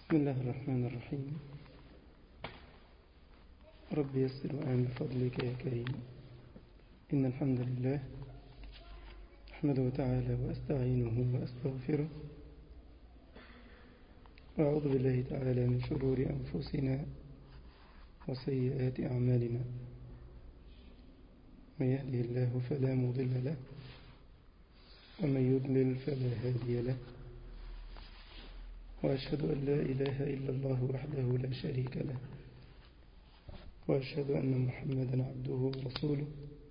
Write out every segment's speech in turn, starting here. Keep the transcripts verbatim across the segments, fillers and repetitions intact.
بسم الله الرحمن الرحيم. رب يسر وأعن بفضلك يا كريم. إن الحمد لله أحمده تعالى وأستعينه وأستغفره، وأعوذ بالله تعالى من شرور أنفسنا وسيئات أعمالنا. من يهده الله فلا مضل له، ومن يضلل فلا هادي له، وأشهد أن لا إله إلا الله وحده لا شريك له، وأشهد أن محمدا عبده ورسوله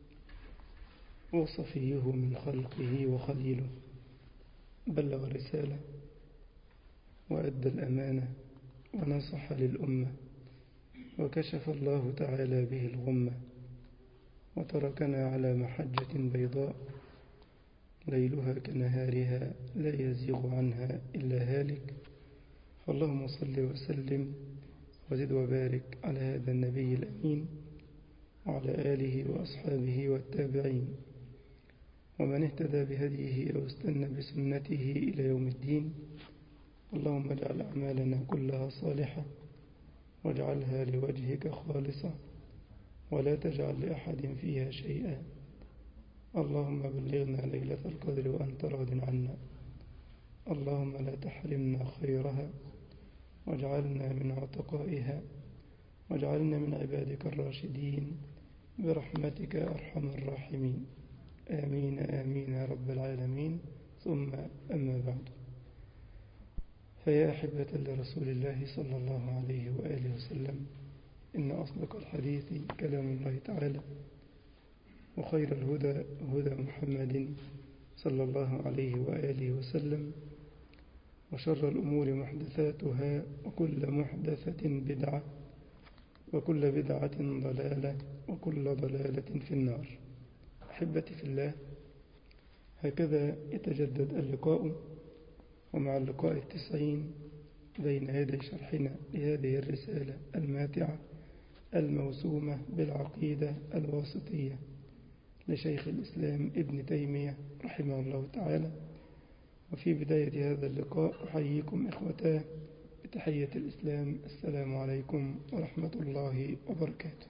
وصفيه من خلقه وخليله. بلغ الرسالة وأدى الأمانة ونصح للأمة، وكشف الله تعالى به الغمة، وتركنا على محجة بيضاء ليلها كنهارها لا يزيغ عنها إلا هالك. فاللهم صل وسلم وزد وبارك على هذا النبي الأمين وعلى آله وأصحابه والتابعين ومن اهتدى بهديه أو استنى بسنته إلى يوم الدين. اللهم اجعل أعمالنا كلها صالحة، واجعلها لوجهك خالصة، ولا تجعل لأحد فيها شيئا. اللهم بلغنا ليلة القدر وأنت راض عنا. اللهم لا تحرمنا خيرها، واجعلنا من عتقائها، واجعلنا من عبادك الراشدين برحمتك أرحم الراحمين. آمين آمين يا رب العالمين. ثم أما بعد، فيا أحبة لرسول الله صلى الله عليه وآله وسلم، إن أصدق الحديث كلام الله تعالى، وخير الهدى هدى محمد صلى الله عليه وآله وسلم، وشر الأمور محدثاتها، وكل محدثة بدعة، وكل بدعة ضلالة، وكل ضلالة في النار. أحبتي في الله، هكذا يتجدد اللقاء، ومع اللقاء التسعين بين يدي شرحنا لهذه الرسالة الماتعة الموسومة بالعقيدة الواسطية لشيخ الإسلام ابن تيمية رحمه الله تعالى. وفي بداية هذا اللقاء أحييكم إخوتاه بتحية الإسلام: السلام عليكم ورحمة الله وبركاته.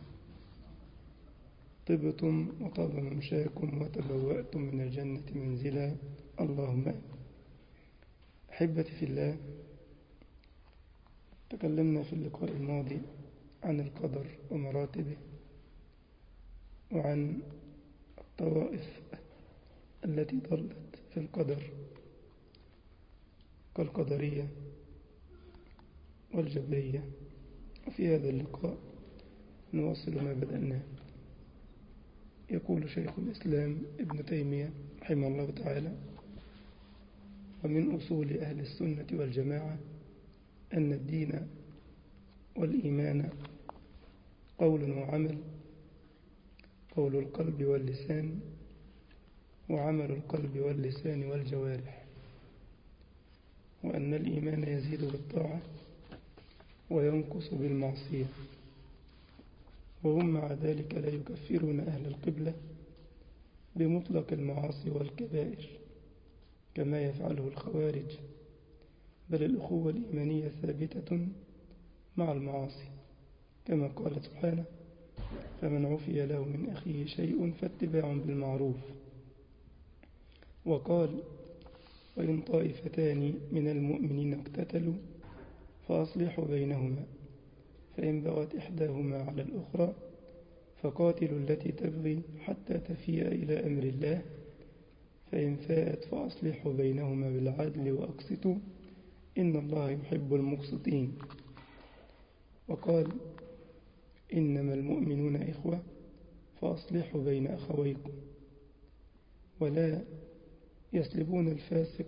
طبتم وطاب ممشاكم وتبوأتم من الجنة منزلا، اللهم آمين. أحبتي في الله، تكلمنا في اللقاء الماضي عن القدر ومراتبه، وعن الطوائف التي ضلت في القدر كالقدرية والجبرية. وفي هذا اللقاء نواصل ما بدأناه. يقول شيخ الإسلام ابن تيمية رحمه الله تعالى: ومن أصول أهل السنة والجماعة أن الدين والإيمان قول وعمل، قول القلب واللسان، وعمل القلب واللسان والجوارح، وأن الإيمان يزيد بالطاعة وينقص بالمعصية، وهم مع ذلك لا يكفرون أهل القبلة بمطلق المعاصي والكبائر كما يفعله الخوارج، بل الأخوة الإيمانية ثابتة مع المعاصي، كما قال سبحانه: فمن عفي له من أخيه شيء فاتباع بالمعروف. وقال: وإن طائفتان من المؤمنين اقتتلوا فأصلحوا بينهما، فإن بغت إحداهما على الأخرى فقاتلوا التي تبغي حتى تفيء إلى أمر الله، فإن فاءت فأصلحوا بينهما بالعدل وأقسطوا إن الله يحب المقسطين. وقال: إنما المؤمنون إخوة فأصلحوا بين أخويكم. ولا يسلبون الفاسق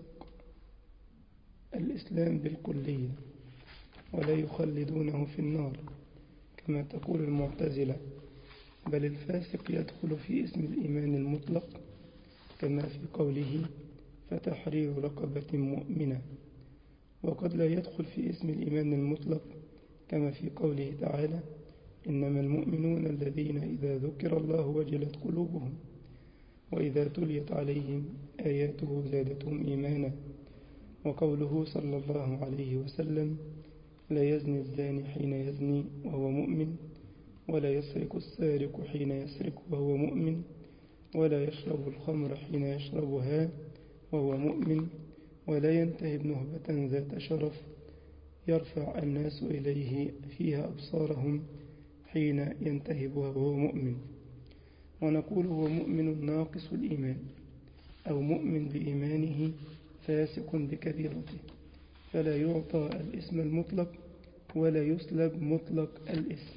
الإسلام بالكلية، ولا يخلدونه في النار كما تقول المعتزلة، بل الفاسق يدخل في اسم الإيمان المطلق كما في قوله: فتحرير رقبة مؤمنة. وقد لا يدخل في اسم الإيمان المطلق كما في قوله تعالى: إنما المؤمنون الذين إذا ذكر الله وجلت قلوبهم وإذا تليت عليهم آياته زادتهم إيمانا وقوله صلى الله عليه وسلم: لا يزني الزاني حين يزني وهو مؤمن، ولا يسرق السارق حين يسرق وهو مؤمن، ولا يشرب الخمر حين يشربها وهو مؤمن، ولا ينتهب نهبة ذات شرف يرفع الناس إليه فيها أبصارهم حين ينتهبها وهو مؤمن. ونقول هو مؤمن ناقص الإيمان، أو مؤمن بإيمانه فاسق بكبيرته، فلا يعطى الاسم المطلق ولا يسلب مطلق الاسم.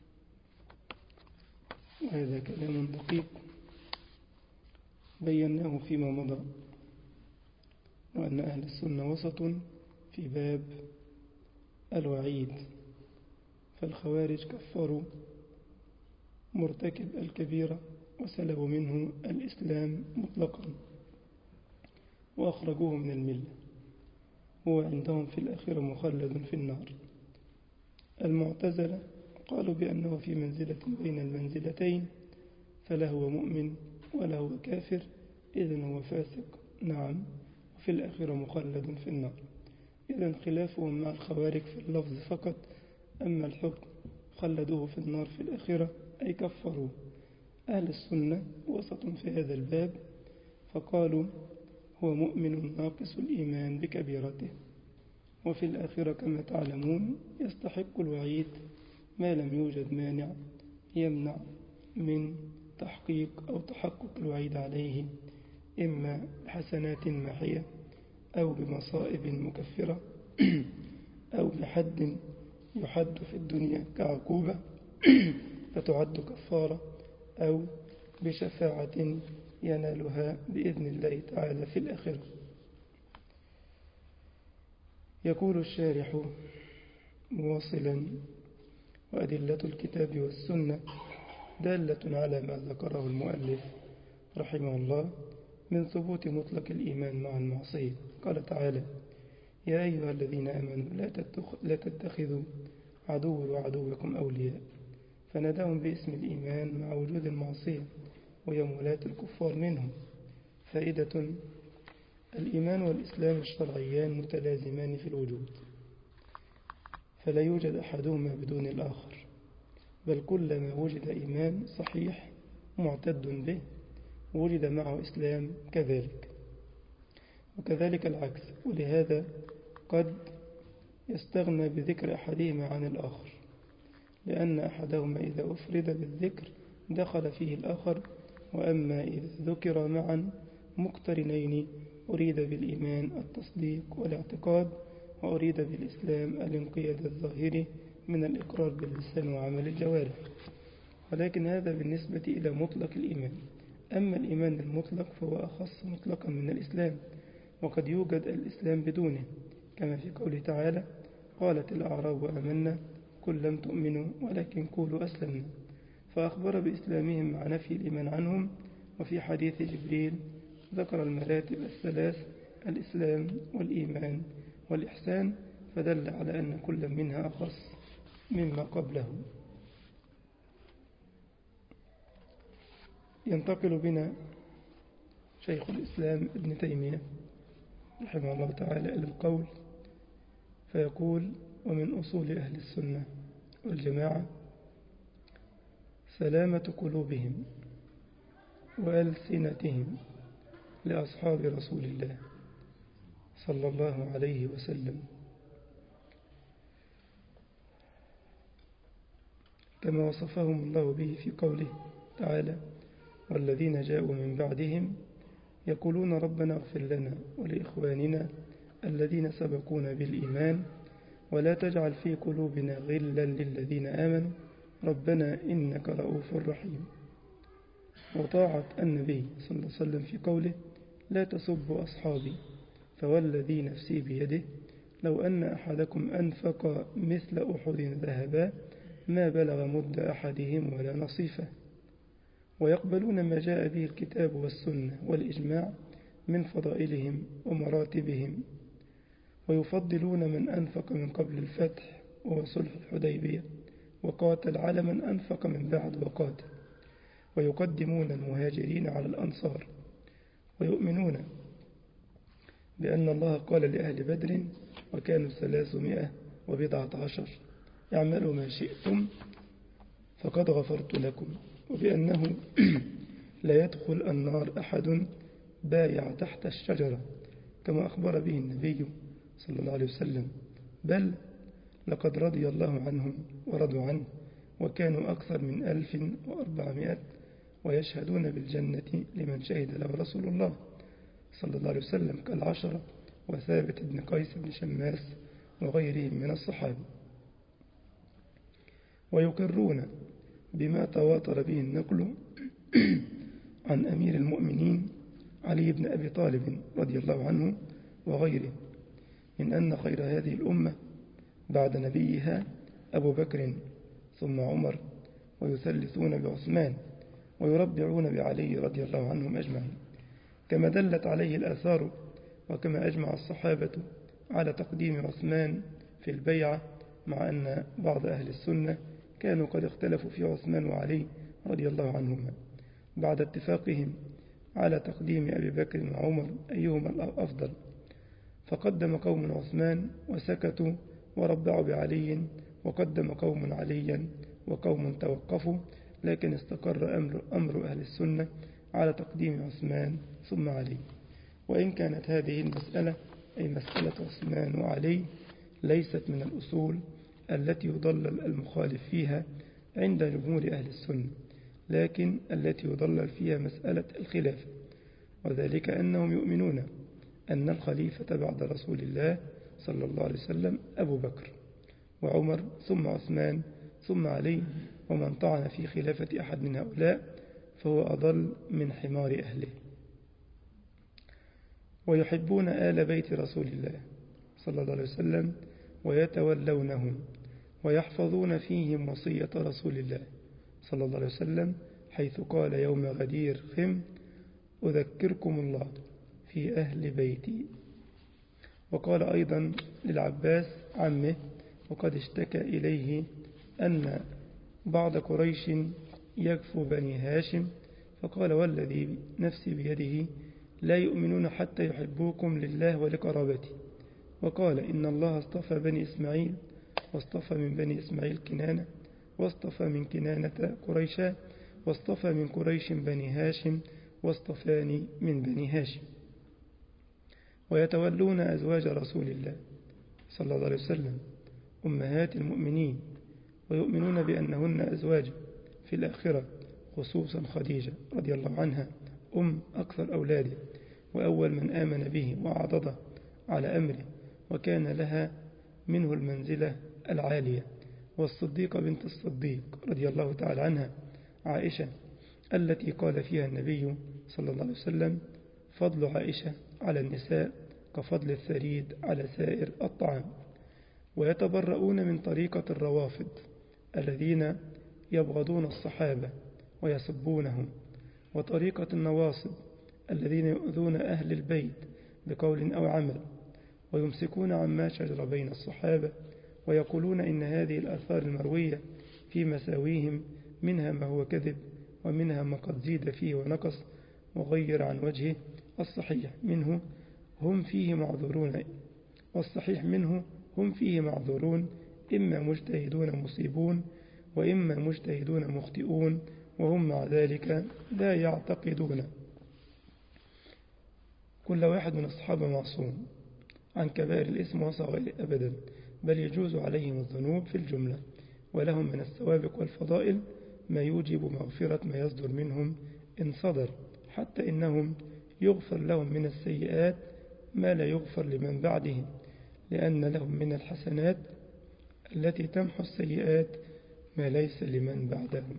وهذا كلام دقيق بيناه فيما مضى، وأن أهل السنة وسط في باب الوعيد، فالخوارج كفروا مرتكب الكبيرة وسلبوا منه الإسلام مطلقا وأخرجوه من الملة، هو عندهم في الآخرة مخلد في النار. المعتزلة قالوا بأنه في منزلة بين المنزلتين، فلا هو مؤمن ولا هو كافر، إذن هو فاسق نعم، وفي الآخرة مخلد في النار. إذن خلافهم مع الخوارج في اللفظ فقط، أما الحكم خلدوه في النار في الآخرة أي كفروا. أهل السنة وسط في هذا الباب، فقالوا هو مؤمن ناقص الإيمان بكبيرته، وفي الآخرة كما تعلمون يستحق الوعيد ما لم يوجد مانع يمنع من تحقيق أو تحقق الوعيد عليه، إما بحسنات ماحية أو بمصائب مكفرة أو بحد يحد في الدنيا كعقوبة فتعد كفارة، أو بشفاعة ينالها بإذن الله تعالى في الآخرة. يقول الشارح مواصلا: وأدلة الكتاب والسنة دالة على ما ذكره المؤلف رحمه الله من ثبوت مطلق الإيمان مع المعصية. قال تعالى: يا أيها الذين آمنوا لا تتخذوا عدو وعدوكم أولياء، فناداهم باسم الإيمان مع وجود المعصية وهي مولاة الكفار منهم. فائدة: الإيمان والإسلام الشرعيان متلازمان في الوجود، فلا يوجد أحدهما بدون الآخر، بل كلما وجد إيمان صحيح معتد به وجد معه إسلام كذلك، وكذلك العكس. ولهذا قد يستغنى بذكر أحدهما عن الآخر، لأن أحدهما إذا أفرد بالذكر دخل فيه الآخر، وأما إذا ذكر معا مقترنين أريد بالإيمان التصديق والاعتقاد، وأريد بالإسلام الانقياد الظاهري من الإقرار باللسان وعمل الجوارح. ولكن هذا بالنسبة إلى مطلق الإيمان. أما الإيمان المطلق فهو أخص مطلقا من الإسلام، وقد يوجد الإسلام بدونه، كما في قوله تعالى: قالت الأعراب آمنا قل لم تؤمنوا ولكن قولوا أسلمنا، فأخبر بإسلامهم مع نفي الإيمان عنهم. وفي حديث جبريل ذكر المراتب الثلاث: الإسلام والإيمان والإحسان، فدل على أن كل منها أخص مما قبله. ينتقل بنا شيخ الإسلام ابن تيمية رحمه الله تعالى إلى القول، فيقول: ومن أصول أهل السنة والجماعة سلامة قلوبهم وألسنتهم لأصحاب رسول الله صلى الله عليه وسلم، كما وصفهم الله به في قوله تعالى: والذين جاءوا من بعدهم يقولون ربنا اغفر لنا ولإخواننا الذين سبقونا بالإيمان ولا تجعل في قلوبنا غلا للذين آمنوا ربنا إنك رؤوف رحيم. وطاعة النبي صلى الله عليه وسلم في قوله: لا تسبوا أصحابي فوالذي نفسي بيده لو أن أحدكم أنفق مثل أحد ذهبا ما بلغ مد أحدهم ولا نصيفه. ويقبلون ما جاء به الكتاب والسنة والإجماع من فضائلهم ومراتبهم، ويفضلون من أنفق من قبل الفتح وهو صلح الحديبية وقاتل على من أنفق من بعد وقاتل، ويقدمون المهاجرين على الأنصار، ويؤمنون بأن الله قال لأهل بدر وكانوا ثلاثمائة وبضعة عشر اعملوا ما شئتم فقد غفرت لكم، وبأنه لا يدخل النار أحد بايع تحت الشجرة كما أخبر به النبي صلى الله عليه وسلم، بل لقد رضي الله عنهم ورضوا عنه وكانوا أكثر من ألف وأربعمائة ويشهدون بالجنة لمن شهد له رسول الله صلى الله عليه وسلم كالعشرة وثابت بن قيس بن شماس وغيرهم من الصحابة، ويقرون بما تواتر به النقل عن أمير المؤمنين علي بن أبي طالب رضي الله عنه وغيره من أن خير هذه الأمة بعد نبيها أبو بكر ثم عمر، ويثلثون بعثمان ويربعون بعلي رضي الله عنهم أجمعين، كما دلت عليه الآثار وكما أجمع الصحابة على تقديم عثمان في البيعة، مع أن بعض أهل السنة كانوا قد اختلفوا في عثمان وعلي رضي الله عنهما بعد اتفاقهم على تقديم أبي بكر وعمر أيهما الأفضل، فقدم قوم عثمان وسكتوا وربعوا بعلي، وقدم قوم عليا وقوم توقفوا، لكن استقر أمر, أمر أهل السنة على تقديم عثمان ثم علي. وإن كانت هذه المسألة أي مسألة عثمان وعلي ليست من الأصول التي يضلل المخالف فيها عند جمهور أهل السنة، لكن التي يضلل فيها مسألة الخلافة، وذلك أنهم يؤمنون أن الخليفة بعد رسول الله صلى الله عليه وسلم أبو بكر وعمر ثم عثمان ثم علي، ومن طعن في خلافة أحد من هؤلاء فهو أضل من حمار أهله. ويحبون آل بيت رسول الله صلى الله عليه وسلم ويتولونهم ويحفظون فيهم وصية رسول الله صلى الله عليه وسلم، حيث قال يوم غدير خم أذكركم الله في أهل بيتي. وقال أيضا للعباس عمه وقد اشتكى إليه أن بعض قريش يكفو بني هاشم، فقال والذي نفسي بيده لا يؤمنون حتى يحبوكم لله ولقرابته. وقال إن الله اصطفى بني إسماعيل واصطفى من بني إسماعيل كنانة واصطفى من كنانة قريشا واصطفى من قريش بني هاشم واصطفاني من بني هاشم. ويتولون أزواج رسول الله صلى الله عليه وسلم أمهات المؤمنين، ويؤمنون بأنهن أزواج في الآخرة، خصوصا خديجة رضي الله عنها أم أكثر أولاده وأول من آمن به وعضده على أمره، وكان لها منه المنزلة العالية. والصديقة بنت الصديق رضي الله تعالى عنها عائشة التي قال فيها النبي صلى الله عليه وسلم فضل عائشة على النساء كفضل الثريد على سائر الطعام. ويتبرؤون من طريقة الروافض الذين يبغضون الصحابة ويسبونهم، وطريقة النواصب الذين يؤذون أهل البيت بقول أو عمل، ويمسكون عما شجر بين الصحابة، ويقولون إن هذه الآثار المروية في مساويهم منها ما هو كذب ومنها ما قد زيد فيه ونقص وغير عن وجهه الصحيح منه هم فيه معذورون والصحيح منه هم فيه معذورون، إما مجتهدون مصيبون وإما مجتهدون مخطئون، وهم مع ذلك لا يعتقدون كل واحد من الصحابة معصوم عن كبائر الإثم وصغائر أبدا، بل يجوز عليهم الذنوب في الجملة، ولهم من السوابق والفضائل ما يوجب مغفرة ما يصدر منهم إن صدر، حتى إنهم يغفر لهم من السيئات ما لا يغفر لمن بعدهم، لأن لهم من الحسنات التي تمحو السيئات ما ليس لمن بعدهم.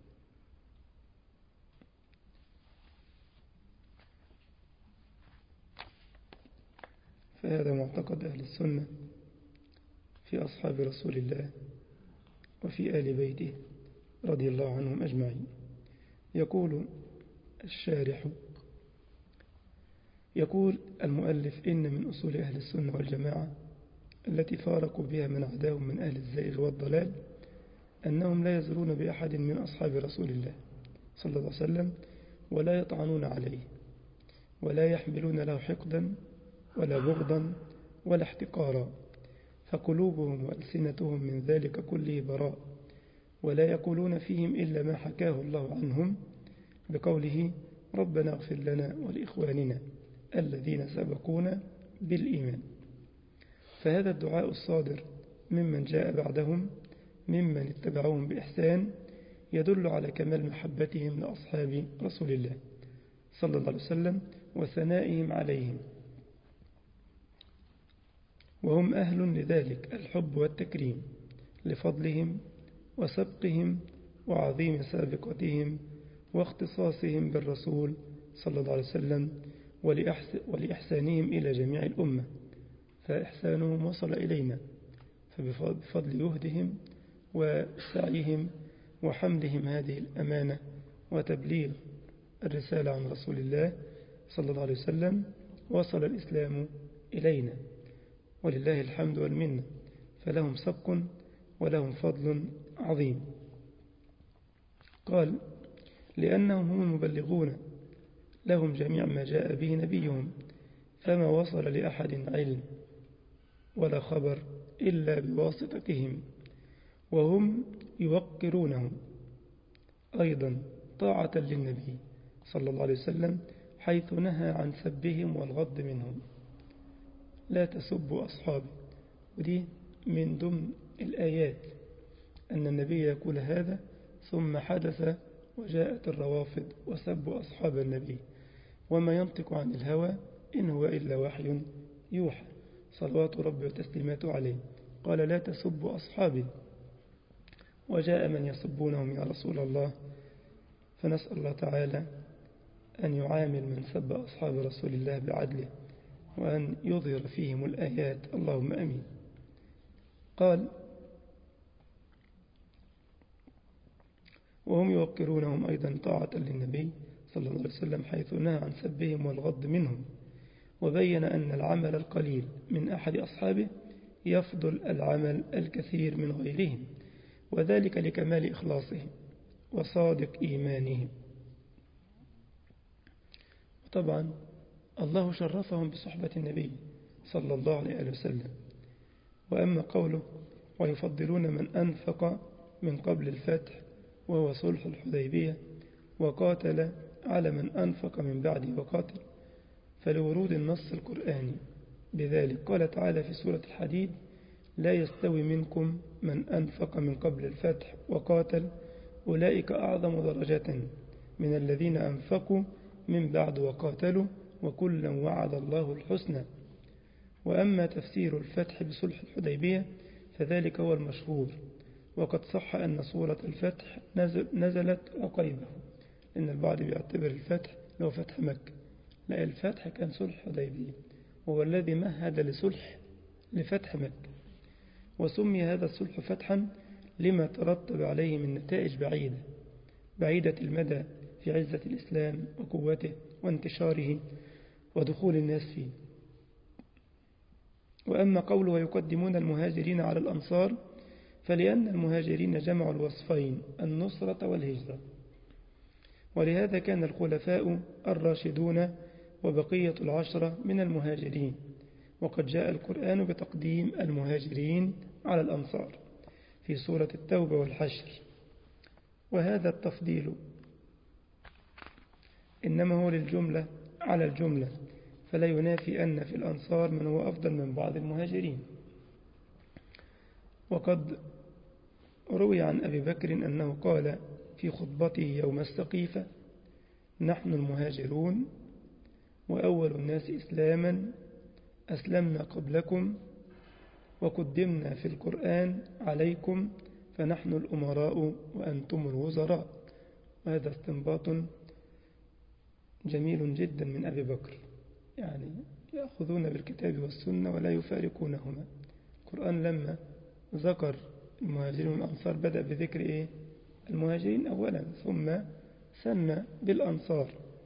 فهذا معتقد أهل السنة في أصحاب رسول الله وفي آل بيته رضي الله عنهم أجمعين. يقول الشارح يقول المؤلف إن من أصول أهل السنة والجماعة التي فارقوا بها من عداهم من أهل الزيغ والضلال أنهم لا يزرون بأحد من أصحاب رسول الله صلى الله عليه وسلم ولا يطعنون عليه ولا يحملون له حقدا ولا بغضا ولا احتقارا، فقلوبهم وألسنتهم من ذلك كله براء، ولا يقولون فيهم إلا ما حكاه الله عنهم بقوله ربنا اغفر لنا ولإخواننا الذين سبقونا بالإيمان. فهذا الدعاء الصادر ممن جاء بعدهم ممن اتبعوهم بإحسان يدل على كمال محبتهم لأصحاب رسول الله صلى الله عليه وسلم وثنائهم عليهم، وهم أهل لذلك الحب والتكريم لفضلهم وسبقهم وعظيم سابقتهم واختصاصهم بالرسول صلى الله عليه وسلم ولإحسانهم إلى جميع الأمة، فإحسانهم وصل إلينا، فبفضل جهدهم وسعيهم وحملهم هذه الأمانة وتبليغ الرسالة عن رسول الله صلى الله عليه وسلم وصل الإسلام إلينا، ولله الحمد والمنة، فلهم سبق ولهم فضل عظيم. قال لأنهم هم المبلغون لهم جميع ما جاء به نبيهم، فما وصل لأحد علم ولا خبر إلا بواسطتهم، وهم يوقرونهم أيضا طاعة للنبي صلى الله عليه وسلم حيث نهى عن سبهم والغض منهم. لا تسبوا أصحابي، ودي من ضمن الآيات أن النبي يقول هذا، ثم حدث وجاءت الروافض وسبوا أصحاب النبي وما ينطق عن الهوى إن هو إلا وحي يوحى صلوات ربي وتسليماته عليه. قال لا تسبوا أصحابي، وجاء من يسبونهم يا رسول الله، فنسأل الله تعالى أن يعامل من سب أصحاب رسول الله بعدله وأن يظهر فيهم الآيات، اللهم أمين. قال وهم يوقرونهم أيضا طاعة للنبي صلى الله عليه وسلم حيث نهى عن سبهم والغض منهم، وبين أن العمل القليل من أحد أصحابه يفضل العمل الكثير من غيرهم، وذلك لكمال إخلاصهم وصادق إيمانهم. طبعا الله شرفهم بصحبة النبي صلى الله عليه وسلم. وأما قوله ويفضلون من أنفق من قبل الفتح وهو صلح الحديبية وقاتل على من أنفق من بعده وقاتل، فلورود النص القرآني بذلك قال تعالى في سورة الحديد لا يستوي منكم من أنفق من قبل الفتح وقاتل أولئك أعظم درجة من الذين أنفقوا من بعد وقاتلوا وكلا وعد الله الحسنى. وأما تفسير الفتح بصلح الحديبية فذلك هو المشهور، وقد صح أن سورة الفتح نزل نزلت عقيبه، إن البعض بيعتبر الفتح لو فتح مكة، لا، الفتح كان صلح الحديبية وهو الذي مهد لصلح لفتح مكة، وسمي هذا الصلح فتحا لما ترتب عليه من نتائج بعيدة بعيدة المدى في عزة الإسلام وقوته وانتشاره ودخول الناس فيه. وأما قوله ويقدمون المهاجرين على الأنصار فلأن المهاجرين جمعوا الوصفين النصرة والهجرة، ولهذا كان الخلفاء الراشدون وبقية العشرة من المهاجرين، وقد جاء القرآن بتقديم المهاجرين على الأنصار في سورة التوبة والحشر، وهذا التفضيل إنما هو للجملة على الجملة، فلا ينافي أن في الأنصار من هو أفضل من بعض المهاجرين. وقد روي عن أبي بكر أنه قال في خطبته يوم السقيفة نحن المهاجرون وأول الناس إسلاما أسلمنا قبلكم وقدمنا في القرآن عليكم فنحن الأمراء وأنتم الوزراء. وهذا استنباط جميل جدا من أبي بكر، يعني يأخذون بالكتاب والسنة ولا يفارقونهما. القرآن لما ذكر المهاجرين والأنصار بدأ بذكر إيه؟ المهاجرين أولا ثم ثنى بالأنصار.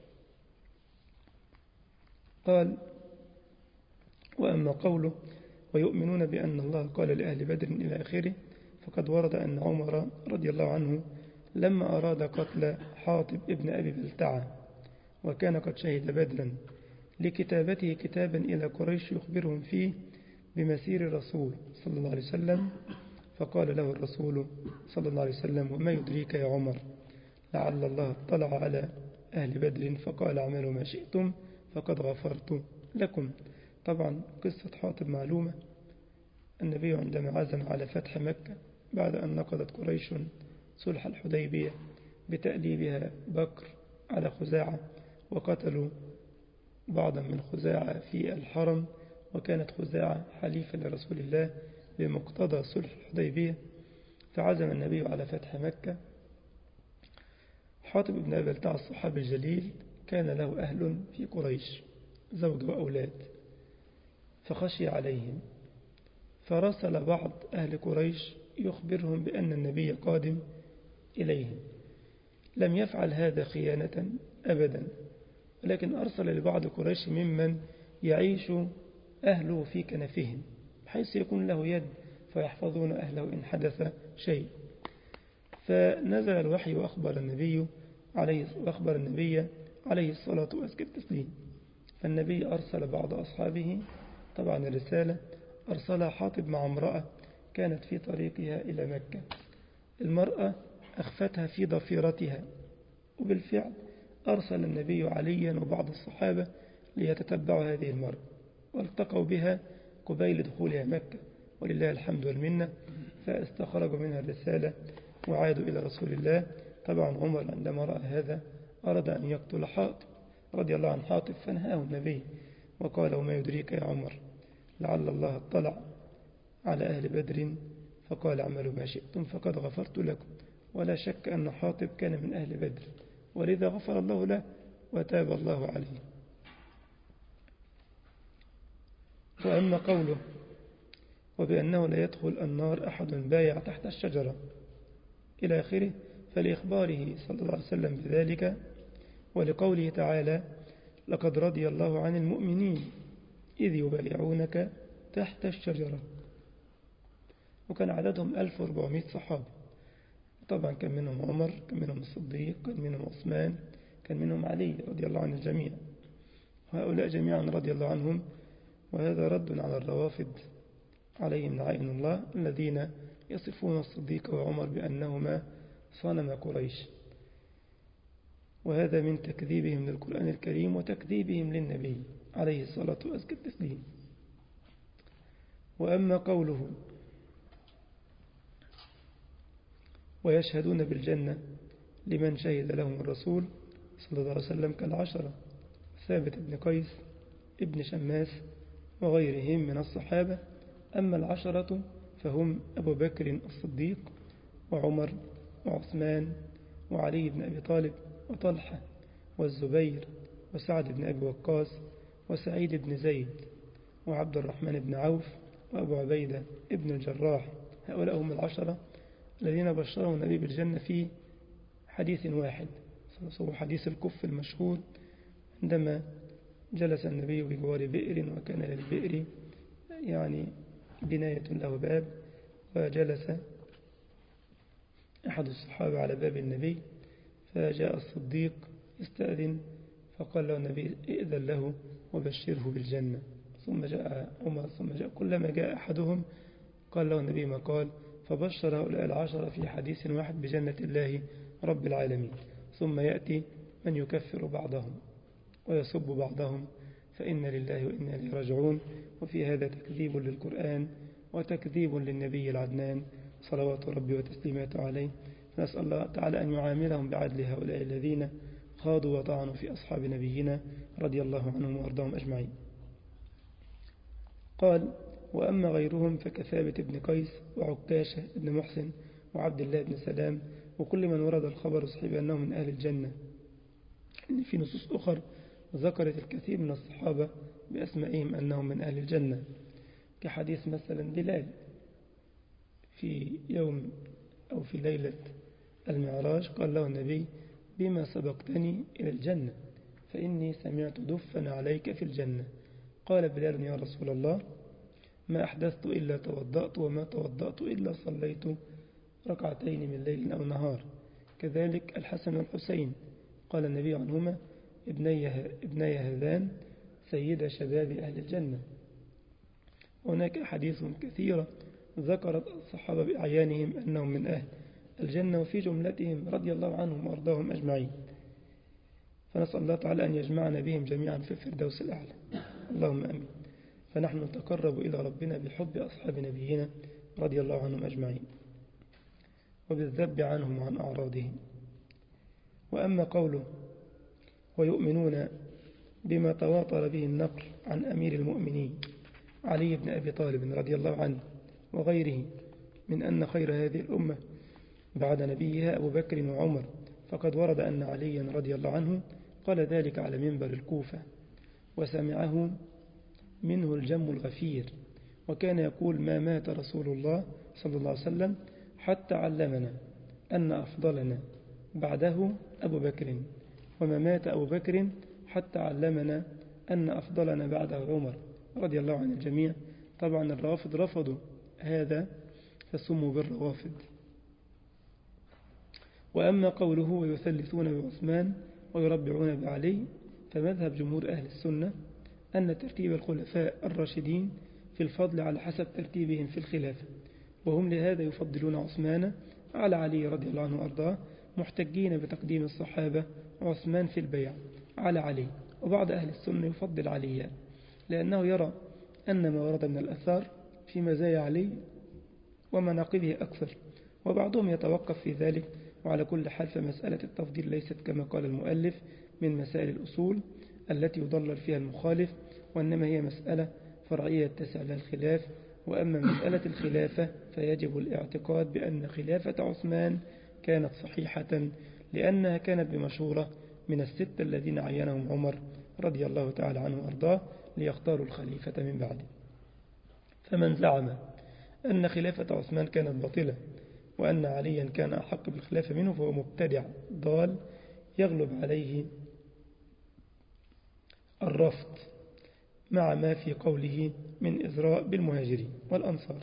قال وأما قوله ويؤمنون بأن الله قال لأهل بدر إلى آخره، فقد ورد أن عمر رضي الله عنه لما أراد قتل حاطب ابن أبي بلتعة وكان قد شهد بدرا لكتابته كتابا إلى قريش يخبرهم فيه بمسير الرسول صلى الله عليه وسلم. فقال له الرسول صلى الله عليه وسلم: وما يدريك يا عمر لعل الله اطلع على أهل بدر فقال اعملوا ما شئتم فقد غفرت لكم. طبعا قصة حاطب معلومة. النبي عندما عزم على فتح مكة بعد أن نقضت قريش صلح الحديبية بتأليبها بكر على خزاعة وقتلوا بعضا من خزاعة في الحرم، وكانت خزاعة حليفة لرسول الله بمقتضى صلح الحديبية، فعزم النبي على فتح مكة. حاطب بن أبي بلتع الصحابي الجليل كان له أهل في قريش زوج وأولاد، فخشي عليهم فرسل بعض أهل قريش يخبرهم بأن النبي قادم إليهم. لم يفعل هذا خيانة أبدا، ولكن أرسل لبعض قريش ممن يعيش أهله في كنفهم بحيث يكون له يد فيحفظون أهله إن حدث شيء. فنزل الوحي وأخبر النبي عليه وأخبر النبي عليه الصلاة والتسليم. فالنبي أرسل بعض أصحابه، طبعا الرسالة أرسلها حاطب مع امرأة كانت في طريقها إلى مكة. المرأة أخفتها في ضفيرتها، وبالفعل أرسل النبي عليا وبعض الصحابة ليتتبعوا هذه المرأة، والتقوا بها قبيل دخولها مكة ولله الحمد والمنة. فاستخرجوا منها الرسالة وعادوا إلى رسول الله. طبعا عمر عندما رأى هذا أراد أن يقتل حاطب رضي الله عن حاطب، فنهاه النبي وقال: وما يدريك يا عمر لعل الله اطلع على أهل بدر فقال اعملوا ما شئتم فقد غفرت لكم. ولا شك أن حاطب كان من أهل بدر، ولذا غفر الله له وتاب الله عليه. وأما قوله وبأنه لا يدخل النار أحد بايع تحت الشجرة إلى آخره، فلإخباره صلى الله عليه وسلم بذلك، ولقوله تعالى: لقد رضي الله عن المؤمنين إذ يبايعونك تحت الشجرة. وكان عددهم ألف وأربعمائة صحابة، طبعا كان منهم عمر، كان منهم الصديق، كان منهم عثمان، كان منهم علي رضي الله عن الجميع، وهؤلاء جميعا رضي الله عنهم. وهذا رد على الروافض عليهم لعين الله الذين يصفون الصديق وعمر بأنهما صنم قريش، وهذا من تكذيبهم للقرآن الكريم وتكذيبهم للنبي عليه الصلاة والسلام. وأما قوله ويشهدون بالجنة لمن شهد لهم الرسول صلى الله عليه وسلم كالعشرة ثابت بن قيس ابن شماس وغيرهم من الصحابة. أما العشرة فهم أبو بكر الصديق وعمر وعثمان وعلي بن أبي طالب وطلحة والزبير وسعد بن أبي وقاص وسعيد بن زيد وعبد الرحمن بن عوف وأبو عبيدة ابن الجراح. هؤلاء هم العشرة الذين بشرهم النبي بالجنة في حديث واحد، هو حديث الكف المشهور، عندما جلس النبي بجوار بئر وكان للبئر يعني بناية له باب، وجلس أحد الصحابة على باب النبي، فجاء الصديق يستأذن فقال له النبي ائذن له وبشره بالجنة. ثم جاء عمر، ثم جاء كلما جاء أحدهم قال له النبي ما قال، فبشر هؤلاء العشرة في حديث واحد بجنة الله رب العالمين. ثم يأتي من يكفر بعضهم ويسب بعضهم، فإن لله وإنا إليه راجعون. وفي هذا تكذيب للقرآن وتكذيب للنبي العدنان صلوات ربي وتسليماته عليه. نسأل الله تعالى أن يعاملهم بعدل هؤلاء الذين خاضوا وطعنوا في أصحاب نبينا رضي الله عنهم وأرضاهم أجمعين. قال وأما غيرهم فكثابت بن قيس وعكاشة بن محسن وعبد الله بن سلام وكل من ورد الخبر صحيح أنهم من أهل الجنة. إن في نصوص أخرى ذكرت الكثير من الصحابة بأسمائهم أنهم من أهل الجنة، كحديث مثلا بلال في يوم أو في ليلة المعراج قال له النبي بما سبقتني إلى الجنة فإني سمعت دفا عليك في الجنة. قال بلال يا رسول الله ما أحدثت إلا توضأت وما توضأت إلا صليت ركعتين من ليل أو نهار. كذلك الحسن والحسين قال النبي عنهما ابني, ابني هذان سيد شباب أهل الجنة. هناك أحاديث كثيرة ذكرت الصحابة بأعيانهم أنهم من أهل الجنة، وفي جملتهم رضي الله عنهم وأرضاهم أجمعين. فنسأل الله تعالى أن يجمعنا بهم جميعا في الفردوس الأعلى، اللهم أمين. فنحن نتقرب إلى ربنا بحب أصحاب نبينا رضي الله عنهم أجمعين، وبالذب عنهم وعن أعراضهم. وأما قوله ويؤمنون بما تواتر به النقل عن أمير المؤمنين علي بن أبي طالب رضي الله عنه وغيره من أن خير هذه الأمة بعد نبيها أبو بكر وعمر، فقد ورد أن عليا رضي الله عنه قال ذلك على منبر الكوفة، وسمعه منه الجم الغفير، وكان يقول ما مات رسول الله صلى الله عليه وسلم حتى علمنا أن أفضلنا بعده أبو بكر، وما مات أبو بكر حتى علمنا أن أفضلنا بعده عمر رضي الله عن الجميع. طبعا الروافض رفضوا هذا فسموا بالروافض. وأما قوله ويثلثون بعثمان ويربعون بعلي، فمذهب جمهور أهل السنة أن ترتيب الخلفاء الراشدين في الفضل على حسب ترتيبهم في الخلافة، وهم لهذا يفضلون عثمان على علي رضي الله عنه وأرضاه، محتجين بتقديم الصحابة عثمان في البيع على علي. وبعض أهل السنة يفضل علي لأنه يرى أن ما ورد من الأثار في مزايا علي ومناقبه أكثر، وبعضهم يتوقف في ذلك. وعلى كل حال فمسألة التفضيل ليست كما قال المؤلف من مسائل الأصول التي يضلل فيها المخالف، وإنما هي مسألة فرعية يتسع لها الخلاف. وأما مسألة الخلافة فيجب الاعتقاد بأن خلافة عثمان كانت صحيحة، لأنها كانت بمشورة من الستة الذين عينهم عمر رضي الله تعالى عنه وأرضاه ليختاروا الخليفة من بعده. فمن زعم أن خلافة عثمان كانت باطلة وأن عليا كان أحق بالخلافة منه فهو مبتدع ضال يغلب عليه الرفض مع ما في قوله من إزراء بالمهاجرين والأنصار.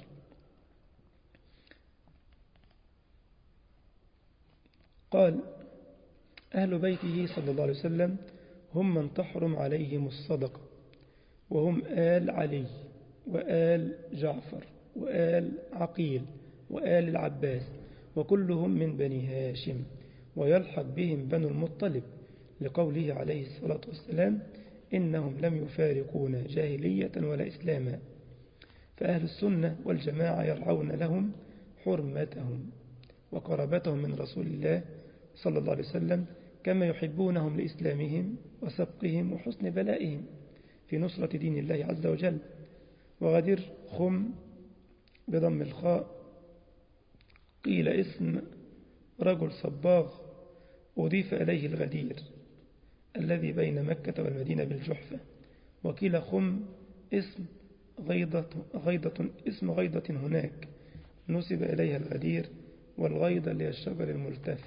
قال أهل بيته صلى الله عليه وسلم هم من تحرم عليهم الصدقة، وهم آل علي وآل جعفر وآل عقيل وآل العباس، وكلهم من بني هاشم، ويلحق بهم بنو المطلب، لقوله عليه الصلاة والسلام إنهم لم يفارقون جاهلية ولا إسلاما. فأهل السنة والجماعة يرعون لهم حرمتهم وقرابتهم من رسول الله صلى الله عليه وسلم، كما يحبونهم لإسلامهم وسبقهم وحسن بلائهم في نصرة دين الله عز وجل. وغدر خم بضم الخاء قيل اسم رجل صباغ أضيف إليه الغدير الذي بين مكة والمدينة بالجحفة، وكيل خم اسم غيضة, غيضة اسم غيضة هناك نسب إليها الغدير، والغيضة اللي هي الشجر الملتف.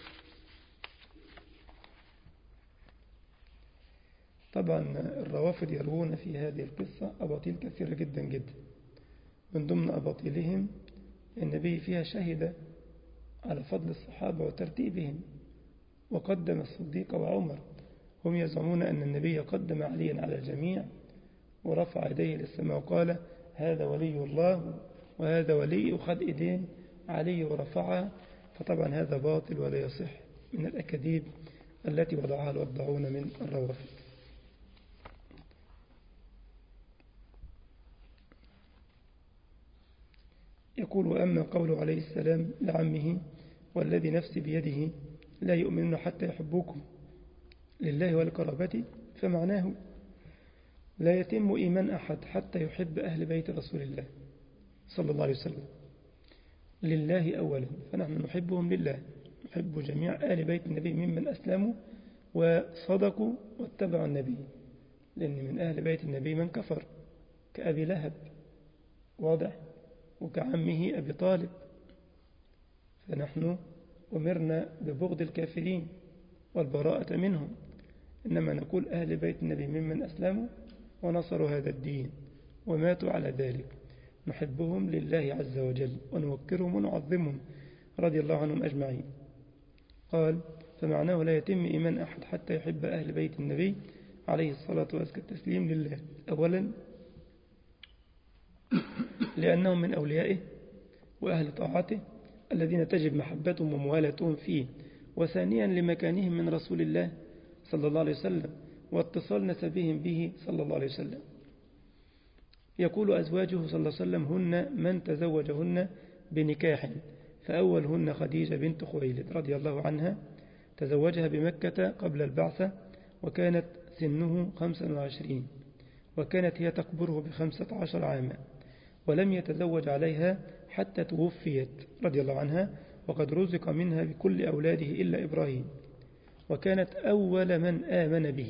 طبعا الروافض يروون في هذه القصة أباطيل كثيرة جدا جدا. من ضمن أباطيلهم النبي فيها شهد على فضل الصحابة وترتيبهم وقدم الصديق وعمر. هم يزعمون أن النبي قدم عليا على الجميع ورفع يديه للسماء وقال هذا ولي الله وهذا ولي، وخد إيدين علي ورفعها. فطبعا هذا باطل ولا يصح من الأكاذيب التي وضعها الوضعون من الروافض. يقول وأما قوله عليه السلام لعمه والذي نفسي بيده لا يؤمنون حتى يحبوكم لله ولقرابته، فمعناه لا يتم إيمان أحد حتى يحب أهل بيت رسول الله صلى الله عليه وسلم لله أولا، فنحن نحبهم لله، نحب جميع آل بيت النبي ممن أسلموا وصدقوا واتبعوا النبي، لأن من أهل بيت النبي من كفر كأبي لهب واضح، وكعمه أبي طالب، فنحن أمرنا ببغض الكافرين والبراءة منهم، إنما نقول أهل بيت النبي ممن أسلموا ونصروا هذا الدين وماتوا على ذلك، نحبهم لله عز وجل ونوكرهم ونعظمهم رضي الله عنهم أجمعين. قال فمعناه لا يتم إيمان أحد حتى يحب أهل بيت النبي عليه الصلاة وأزكى التسليم لله. أولا لأنهم من أوليائه وأهل طاعته الذين تجب محبتهم وموالاتهم فيه، وثانيا لمكانهم من رسول الله صلى الله عليه وسلم واتصال نسبهم به صلى الله عليه وسلم. يقول أزواجه صلى الله عليه وسلم هن من تزوجهن بنكاح، فأولهن خديجة بنت خويلد رضي الله عنها، تزوجها بمكة قبل البعثة وكانت سنه خمسا وعشرين، وكانت هي تكبره بخمسة عشر عاما، ولم يتزوج عليها حتى توفيت رضي الله عنها، وقد رزق منها بكل أولاده إلا إبراهيم، وكانت أول من آمن به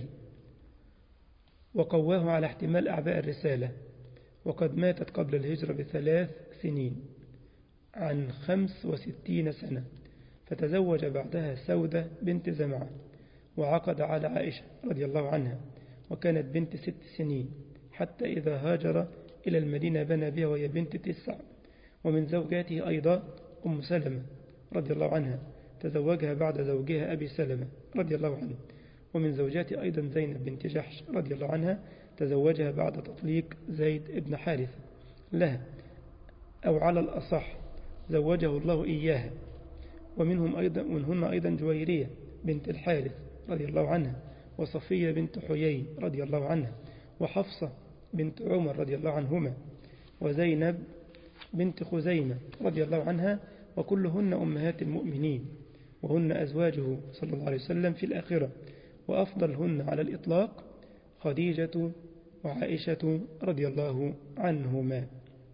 وقواه على احتمال أعباء الرسالة، وقد ماتت قبل الهجرة بثلاث سنين عن خمس وستين سنة، فتزوج بعدها سودة بنت زمعة وعقد على عائشة رضي الله عنها، وكانت بنت ست سنين، حتى إذا هاجر إلى المدينة بنى بها وهي بنت تسع. ومن زوجاته أيضا أم سلمة رضي الله عنها، تزوجها بعد زوجها أبي سلمة رضي الله عنه. ومن زوجاته أيضا زينب بنت جحش رضي الله عنها، تزوجها بعد تطليق زيد بن حارثة لها، أو على الأصح زوجه الله إياها. ومنهم أيضا ومنهن أيضا جويرية بنت الحارث رضي الله عنها، وصفية بنت حيي رضي الله عنها، وحفصة بنت عمر رضي الله عنهما، وزينب بنت خزيمة رضي الله عنها، وكلهن أمهات المؤمنين، وهن أزواجه صلى الله عليه وسلم في الآخرة، وأفضلهن على الإطلاق خديجة وعائشة رضي الله عنهما.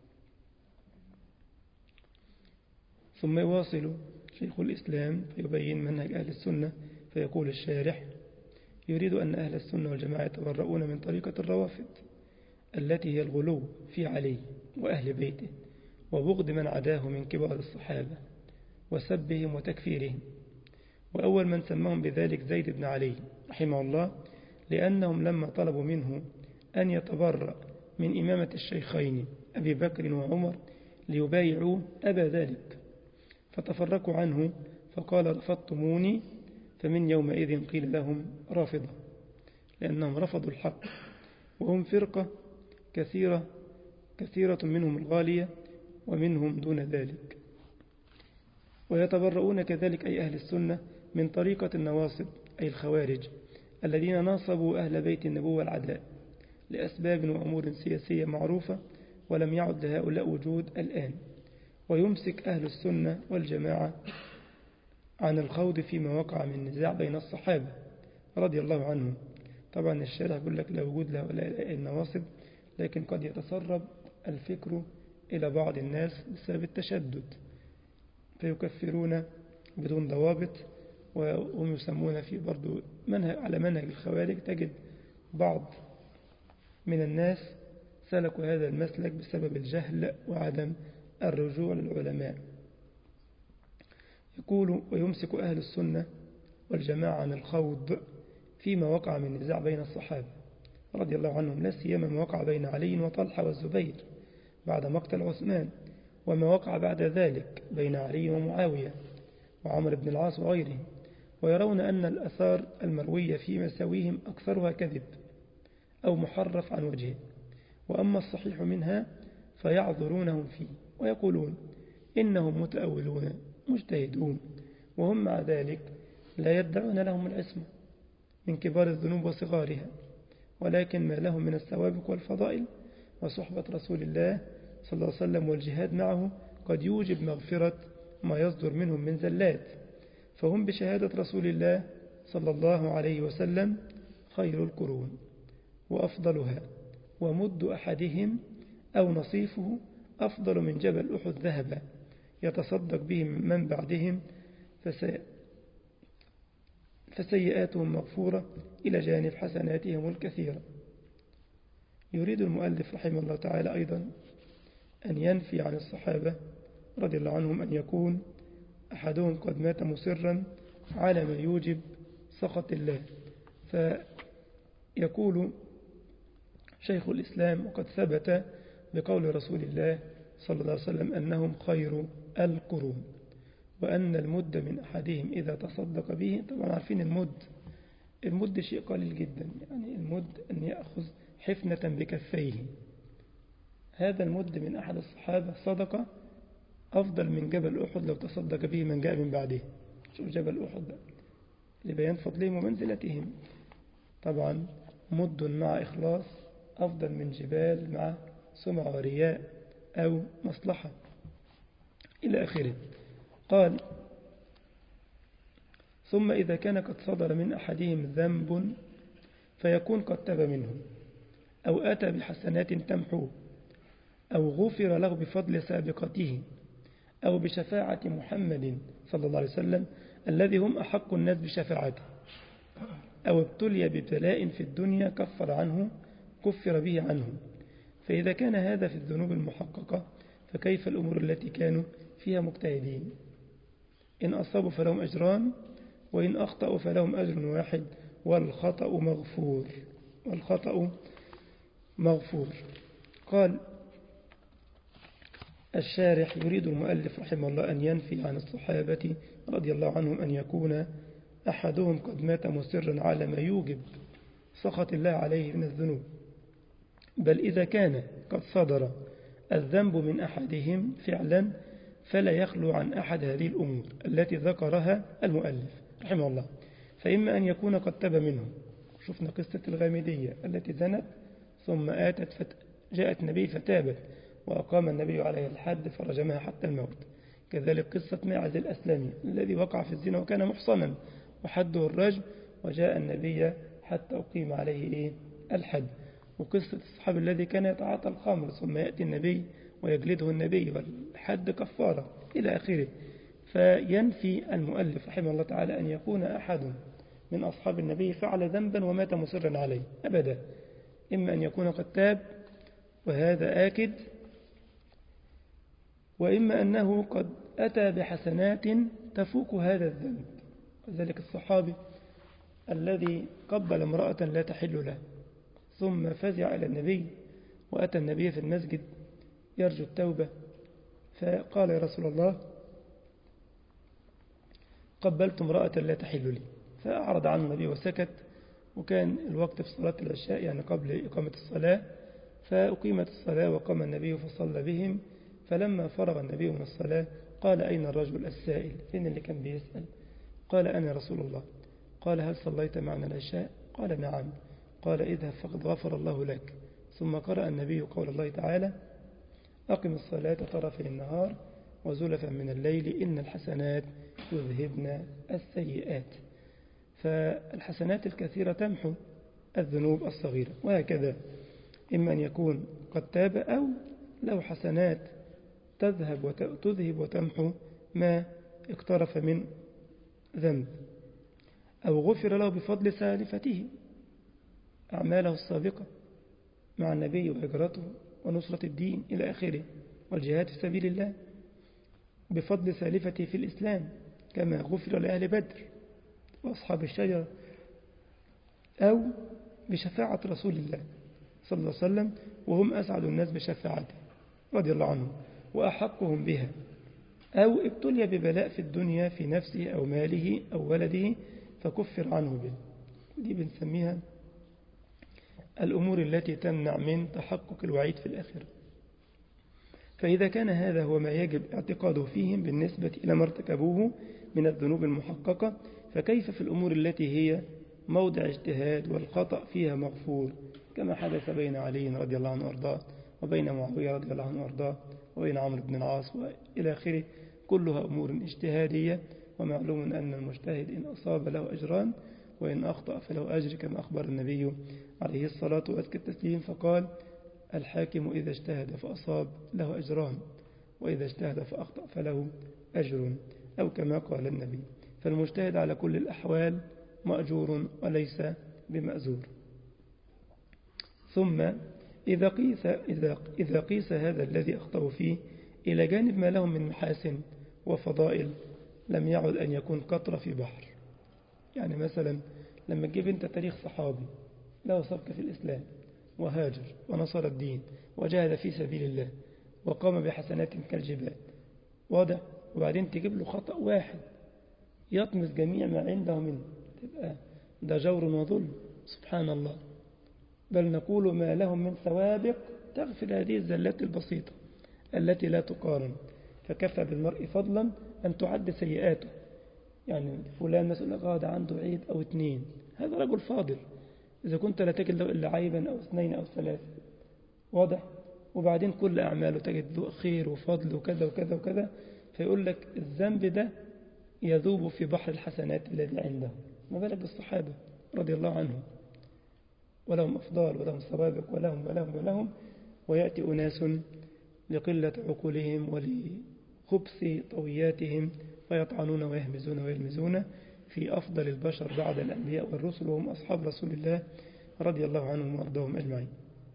ثم يواصل شيخ الإسلام فيبين منهج أهل السنة، فيقول الشارح: يريد أن أهل السنة والجماعة يتبرؤون من طريقة الروافد التي هي الغلو في علي وأهل بيته، وبغض من عداه من كبار الصحابة، وسبهم وتكفيرهم. وأول من سمهم بذلك زيد بن علي رحمه الله، لأنهم لما طلبوا منه أن يتبرأ من إمامة الشيخين أبي بكر وعمر ليبايعوا أبى ذلك، فتفرقوا عنه، فقال: رفضتموني، فمن يومئذ قيل لهم رافضة، لأنهم رفضوا الحق، وهم فرقة كثيرة كثيرة منهم الغالية ومنهم دون ذلك. ويتبرؤون كذلك أي أهل السنة من طريقة النواصب أي الخوارج الذين ناصبوا أهل بيت النبوة العداء لأسباب وأمور سياسية معروفة، ولم يعد لهؤلاء وجود الآن. ويمسك أهل السنة والجماعة عن الخوض فيما وقع من نزاع بين الصحابة رضي الله عنهم. طبعا الشارع يقول لك لا وجود لهؤلاء النواصب، لكن قد يتسرب الفكر إلى بعض الناس بسبب التشدد، فيكفرون بدون ضوابط، وهم يسمون في برضو منهج على منهج الخوارج. تجد بعض من الناس سلكوا هذا المسلك بسبب الجهل وعدم الرجوع للعلماء. يقول: ويمسك أهل السنة والجماعة عن الخوض فيما وقع من نزاع بين الصحابة رضي الله عنهم، لا سيما ما وقع بين علي وطلحة والزبير بعد مقتل عثمان، وما وقع بعد ذلك بين علي ومعاوية وعمر بن العاص وغيرهم، ويرون أن الأثار المروية في مساويهم أكثرها كذب أو محرف عن وجهه، وأما الصحيح منها فيعذرونهم فيه، ويقولون إنهم متأولون مجتهدون، وهم مع ذلك لا يدعون لهم العصمة من كبار الذنوب وصغارها، ولكن ما لهم من السوابق والفضائل وصحبة رسول الله صلى الله عليه وسلم والجهاد معه قد يوجب مغفرة ما يصدر منهم من زلات، فهم بشهادة رسول الله صلى الله عليه وسلم خير القرون وأفضلها، ومد أحدهم أو نصيفه أفضل من جبل أحد ذهبا يتصدق به من بعدهم، فسي... فسيئاتهم مغفورة إلى جانب حسناتهم الكثيرة. يريد المؤلف رحمه الله تعالى أيضا أن ينفي عن الصحابة رضي الله عنهم أن يكون أحدهم قد مات مصرا على ما يوجب سخط الله. فيقول شيخ الإسلام: وقد ثبت بقول رسول الله صلى الله عليه وسلم أنهم خير القرون، وأن المد من أحدهم إذا تصدق به، طبعا عارفين المد المد شيء قليل جدا، يعني المد أن يأخذ حفنة بكفيه. هذا المد من أحد الصحابة صدقة أفضل من جبل أحد لو تصدق به من جاء من بعده. شوف جبل أحد ده لبيان فضلهم ومنزلتهم. طبعا مد مع إخلاص أفضل من جبال مع سمع ورياء أو مصلحة إلى آخره. قال: ثم إذا كان قد صدر من أحدهم ذنب فيكون قد تاب منه، أو أتى بحسنات تمحوه، أو غفر له بفضل سابقته، أو بشفاعة محمد صلى الله عليه وسلم الذي هم أحق الناس بشفاعته، أو ابتلي ببلاء في الدنيا كفر عنه كفر به عنه. فإذا كان هذا في الذنوب المحققة فكيف الأمور التي كانوا فيها مجتهدين؟ إن أصابوا فلهم أجران، وإن أخطأوا فلهم أجر واحد، والخطأ مغفور والخطأ مغفور. قال الشارح: يريد المؤلف رحمه الله أن ينفي عن الصحابة رضي الله عنهم أن يكون أحدهم قد مات مصرا على ما يوجب سخط الله عليه من الذنوب، بل إذا كان قد صدر الذنب من أحدهم فعلا فلا يخلو عن أحد هذه الأمور التي ذكرها المؤلف رحمه الله. فإما أن يكون قد تاب منهم، شفنا قصة الغامدية التي زنت ثم آتت فت... جاءت النبي فتابت وأقام النبي عليه الحد فرجمها حتى الموت. كذلك قصة ماعز الأسلمي الذي وقع في الزنا وكان محصنا وحده الرجم، وجاء النبي حتى أقيم عليه إيه؟ الحد. وقصة الصحابي الذي كان يتعاطى الخمر ثم يأتي النبي ويجلده النبي والحد كفارة إلى آخره. فينفي المؤلف رحمه الله تعالى أن يكون أحد من أصحاب النبي فعل ذنبا ومات مصرا عليه أبدا. إما أن يكون قد تاب وهذا آكد، وإما أنه قد أتى بحسنات تفوق هذا الذنب. وذلك الصحابي الذي قبل امرأة لا تحل له ثم فزع إلى النبي وأتى النبي في المسجد يرجو التوبة، فقال: يا رسول الله قبلت امرأة لا تحل لي، فأعرض عنه النبي وسكت. وكان الوقت في صلاة العشاء يعني قبل إقامة الصلاة، فأقيمت الصلاة وقام النبي فصلى بهم. فلما فرغ النبي من الصلاة قال: أين الرجل السائل؟ فين اللي كان بيسأل؟ قال: أنا رسول الله. قال: هل صليت معنا العشاء؟ قال: نعم. قال: اذهب فقد غفر الله لك. ثم قرأ النبي قول الله تعالى: أقم الصلاة طرفي النهار وزلفا من الليل إن الحسنات يذهبن السيئات. فالحسنات الكثيرة تمحو الذنوب الصغيرة، وهكذا إما أن يكون قد تاب أو له حسنات تذهب وتذهب وتمحو ما اقترف من ذنب، أو غفر له بفضل سالفته أعماله السابقة مع النبي وهجرته ونصرة الدين إلى آخره والجهاد في سبيل الله، بفضل سالفته في الإسلام كما غفر لأهل بدر وأصحاب الشجرة، أو بشفاعة رسول الله صلى الله عليه وسلم وهم أسعد الناس بشفاعته رضي الله عنهم وأحقهم بها، أو ابتلي ببلاء في الدنيا في نفسه أو ماله أو ولده فكفر عنه به. دي بنسميها الأمور التي تمنع من تحقق الوعيد في الآخرة. فإذا كان هذا هو ما يجب اعتقاده فيهم بالنسبة إلى ما ارتكبوه من الذنوب المحققة، فكيف في الأمور التي هي موضع اجتهاد والخطأ فيها مغفور، كما حدث بين علي رضي الله عنه وارضاه وبين معاوية رضي الله عنه وارضاه وبين عمرو بن العاص وإلى آخره، كلها أمور اجتهادية. ومعلوم أن المجتهد إن أصاب له أجران وإن أخطأ فله أجر، كما أخبر النبي عليه الصلاة وأزكى التسليم فقال: الحاكم إذا اجتهد فأصاب له أجران، وإذا اجتهد فأخطأ فله أجر، أو كما قال النبي. فالمجتهد على كل الأحوال مأجور وليس بمأزور. ثم إذا قيس, إذا, إذا قيس هذا الذي أخطأوا فيه إلى جانب ما لهم من محاسن وفضائل لم يعد أن يكون قطرة في بحر. يعني مثلا لما تجيب أنت تاريخ صحابي له سبق في الإسلام وهاجر ونصر الدين وجاهد في سبيل الله وقام بحسنات كالجبال، واضح، وبعدين تجيب له خطأ واحد يطمس جميع ما عنده منه، تبقى ده جور وظلم سبحان الله. بل نقول ما لهم من سوابق تغفر هذه الزلات البسيطة التي لا تقارن. فكفى بالمرء فضلا أن تعد سيئاته. يعني فلان مسؤول قاعد عنده عيب أو اثنين، هذا رجل فاضل إذا كنت لا تجد له إلا عيبا أو اثنين أو ثلاثة، واضح؟ وبعدين كل أعماله تجد له خير وفضل وكذا وكذا وكذا، فيقول لك الذنب ده يذوب في بحر الحسنات الذي عنده. ما بالك بالصحابة رضي الله عنهم، ولهم أفضال ولهم سوابق ولهم ولهم ولهم، ويأتي أناس لقلة عقولهم ولخبث طوياتهم فيطعنون ويهمزون ويلمزون في أفضل البشر بعد الأنبياء والرسل، وهم أصحاب رسول الله رضي الله عنهم وأرضاهم أجمعين.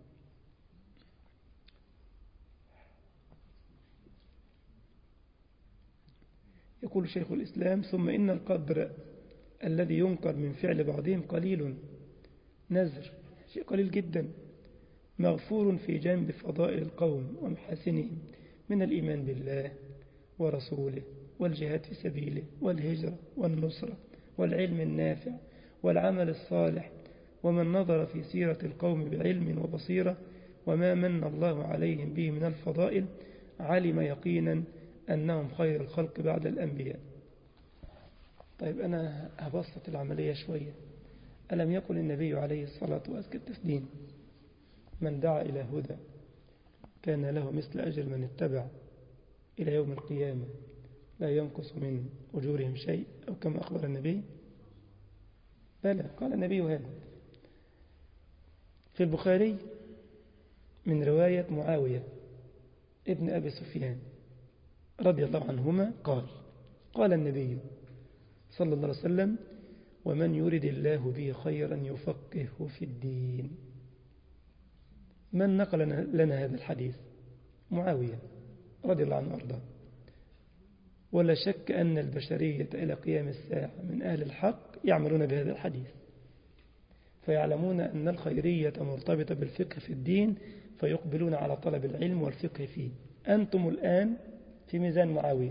يقول شيخ الإسلام: ثم إن القدر الذي ينكر من فعل بعضهم قليل نزر، شيء قليل جدا، مغفور في جنب فضائل القوم ومحاسنهم من الإيمان بالله ورسوله والجهاد في سبيله والهجرة والنصرة والعلم النافع والعمل الصالح. ومن نظر في سيرة القوم بعلم وبصيرة وما من الله عليهم به من الفضائل علم يقينا أنهم خير الخلق بعد الأنبياء. طيب أنا هبسط العملية شوية. ألم يقل النبي عليه الصلاة وأزكى التسليم: من دعا إلى هدى كان له مثل أجر من اتبع إلى يوم القيامة لا ينقص من أجورهم شيء، أو كما أخبر النبي؟ بلى، قال النبي هذا في البخاري من رواية معاوية ابن أبي سفيان رضي الله عنهما قال: قال النبي صلى الله عليه وسلم: ومن يرد الله به خيرا يفقهه في الدين. من نقل لنا هذا الحديث؟ معاوية رضي الله عنه وارضاه. ولا شك أن البشرية إلى قيام الساعة من أهل الحق يعملون بهذا الحديث، فيعلمون أن الخيرية مرتبطة بالفقه في الدين، فيقبلون على طلب العلم والفقه فيه. أنتم الآن في ميزان معاوية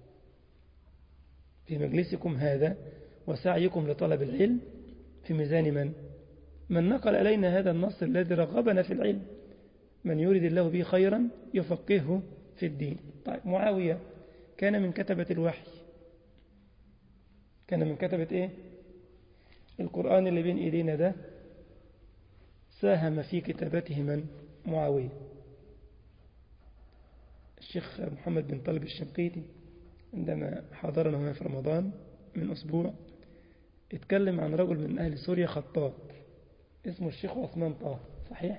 في مجلسكم هذا، وسعيكم لطلب العلم في ميزان من؟ من نقل إلينا هذا النص الذي رغبنا في العلم: من يريد الله به خيرا يفقهه في الدين. طيب معاوية كان من كتبة الوحي، كان من كتبة إيه؟ القرآن اللي بين إيدينا ده ساهم في كتابته من؟ معاوية. الشيخ محمد بن طالب الشنقيطي عندما حضرنا هنا في رمضان من أسبوع اتكلم عن رجل من أهل سوريا خطاط اسمه الشيخ عثمان طه، صحيح؟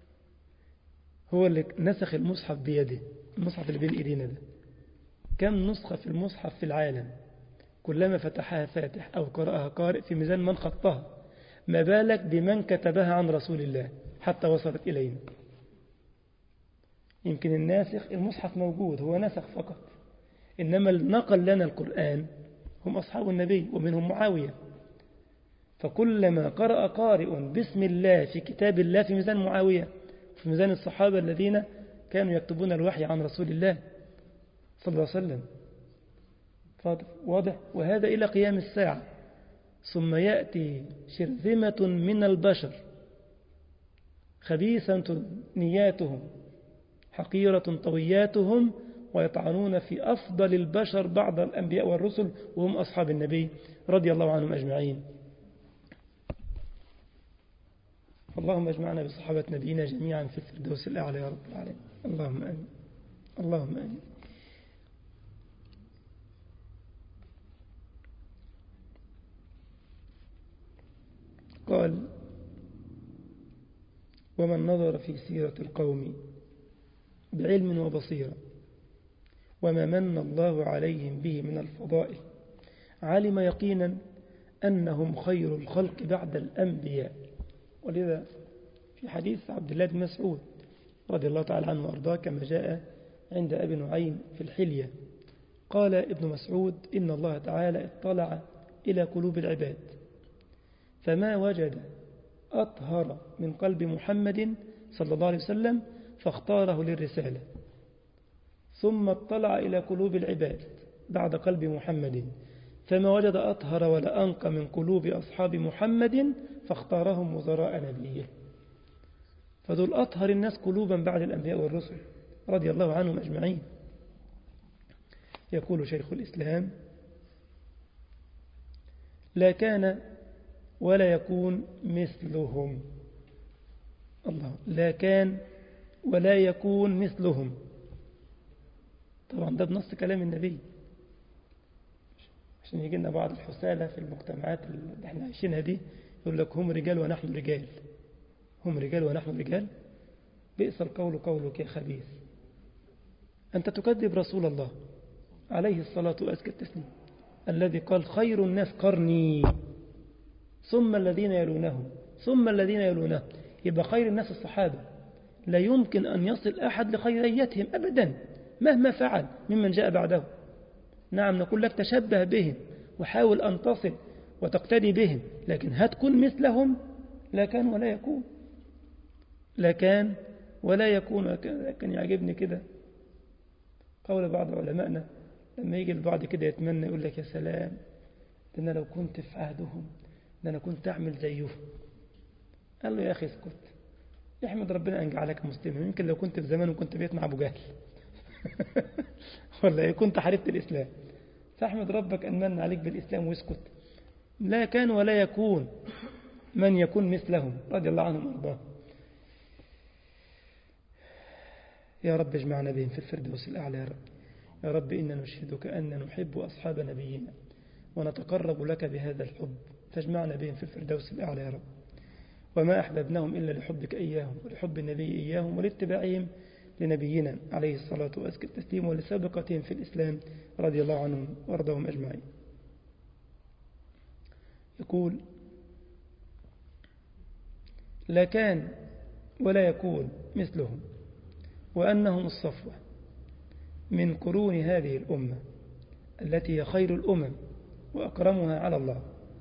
هو اللي نسخ المصحف بيده، المصحف اللي بين إيدينا ده. كم نسخة في المصحف في العالم؟ كلما فتحها فاتح أو قرأها قارئ في ميزان من خطها، ما بالك بمن كتبها عن رسول الله حتى وصلت إلينا. يمكن الناسخ المصحف موجود، هو نسخ فقط، إنما النقل لنا القرآن هم أصحاب النبي ومنهم معاوية. فكلما قرأ قارئ بسم الله في كتاب الله في ميزان معاوية، في ميزان الصحابة الذين كانوا يكتبون الوحي عن رسول الله صلى الله عليه وسلم. واضح؟ وهذا إلى قيام الساعة. ثم يأتي شرذمة من البشر خبيثة نياتهم حقيرة طوياتهم ويطعنون في أفضل البشر بعد الأنبياء والرسل وهم أصحاب النبي رضي الله عنهم أجمعين. اللهم اجمعنا بصحابة نبينا جميعا في الفردوس الأعلى يا رب العالمين. اللهم آمين، اللهم آمين. قال: ومن نظر في سيرة القوم بعلم وبصيرة وما من الله عليهم به من الفضائل علم يقينا أنهم خير الخلق بعد الأنبياء. ولذا في حديث عبد الله بن مسعود رضي الله تعالى عنه وأرضاه كما جاء عند أبي نعيم في الحلية، قال ابن مسعود: إن الله تعالى اطلع إلى قلوب العباد فما وجد أطهر من قلب محمد صلى الله عليه وسلم فاختاره للرسالة، ثم اطلع إلى قلوب العباد بعد قلب محمد فما وجد أطهر ولا أنقى من قلوب أصحاب محمد فاختارهم وزراء نبيه. فدول أطهر الناس قلوبا بعد الأنبياء والرسل رضي الله عنهم أجمعين. يقول شيخ الإسلام: لا كان ولا يكون مثلهم. الله، لا كان ولا يكون مثلهم. طبعا ده بنص كلام النبي، عشان يجي لنا بعض الحسالة في المجتمعات اللي احنا عايشينها دي، يقول لك هم رجال ونحن رجال، هم رجال ونحن رجال. بئس القول قولك يا خبيث، أنت تكذب رسول الله عليه الصلاة وأزكى التسليم الذي قال: خير الناس قرني ثم الذين يلونهم ثم الذين يلونهم. يبقى خير الناس الصحابة، لا يمكن أن يصل أحد لخيريتهم أبدا مهما فعل ممن جاء بعده. نعم نقول لك تشبه بهم وحاول أن تصل وتقتدي بهم، لكن هتكون مثلهم؟ لا كان ولا يكون، لا كان ولا يكون. كان يعجبني كده قول بعض علمائنا لما يجي البعض كده يتمنى، يقول لك: يا سلام، ده أنا لو كنت في عهدهم ده أنا كنت أعمل زيهم. قال له: يا أخي اسكت، احمد ربنا أن جعلك مسلما، يمكن لو كنت في زمان وكنت بيت مع أبو جهل ولا كنت حاربت الإسلام. فاحمد ربك أن من عليك بالإسلام واسكت. لا كان ولا يكون من يكون مثلهم رضي الله عنهم وارضاهم. يا رب اجمعنا بهم في الفردوس الأعلى. يا رب، يا رب إنا نشهدك أن نحب أصحاب نبينا ونتقرب لك بهذا الحب، فاجمعنا بهم في الفردوس الأعلى يا رب. وما أحببناهم إلا لحبك إياهم ولحب النبي إياهم ولاتباعهم لنبينا عليه الصلاة وأزكى التسليم ولسابقتهم في الإسلام رضي الله عنهم وارضاهم أجمعين. يقول: لا كان ولا يكون مثلهم، وأنهم الصفوة من قرون هذه الأمة التي هي خير الأمم وأكرمها على الله.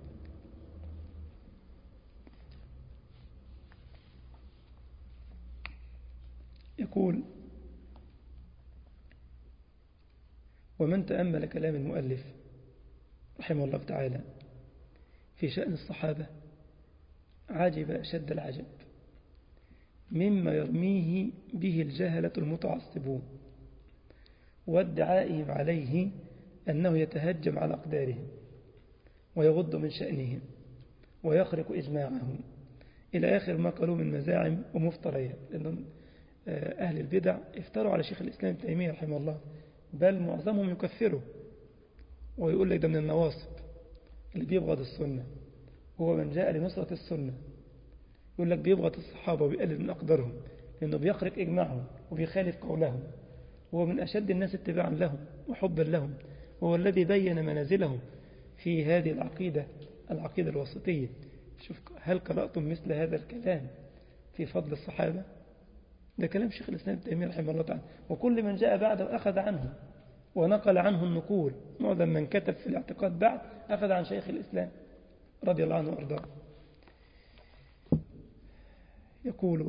يقول: ومن تأمل كلام المؤلف رحمه الله تعالى في شأن الصحابة عجب أشد العجب مما يرميه به الجهلة المتعصبون وادعائهم عليه أنه يتهجم على أقدارهم ويغض من شأنهم ويخرق إجماعهم إلى آخر ما قالوا من مزاعم ومفتريات. لأن أهل البدع افتروا على شيخ الإسلام ابن تيمية رحمه الله، بل معظمهم يكفره ويقول لك ده من النواصب اللي بيبغض السنة، هو من جاء لنصرة السنة. يقول لك بيبغض الصحابة وبيقلل من أقدارهم لأنه بيخرق إجماعهم وبيخالف قولهم، وهو من أشد الناس اتباعا لهم وحبا لهم، وهو الذي بين منازلهم في هذه العقيدة العقيدة الوسطية. شوف، هل قرأتم مثل هذا الكلام في فضل الصحابة؟ ده كلام شيخ الإسلام ابن تيمية رحمه الله تعالى، وكل من جاء بعده أخذ عنه ونقل عنه النقول. معظم من كتب في الاعتقاد بعد أخذ عن شيخ الإسلام رضي الله عنه وأرضاه. يقول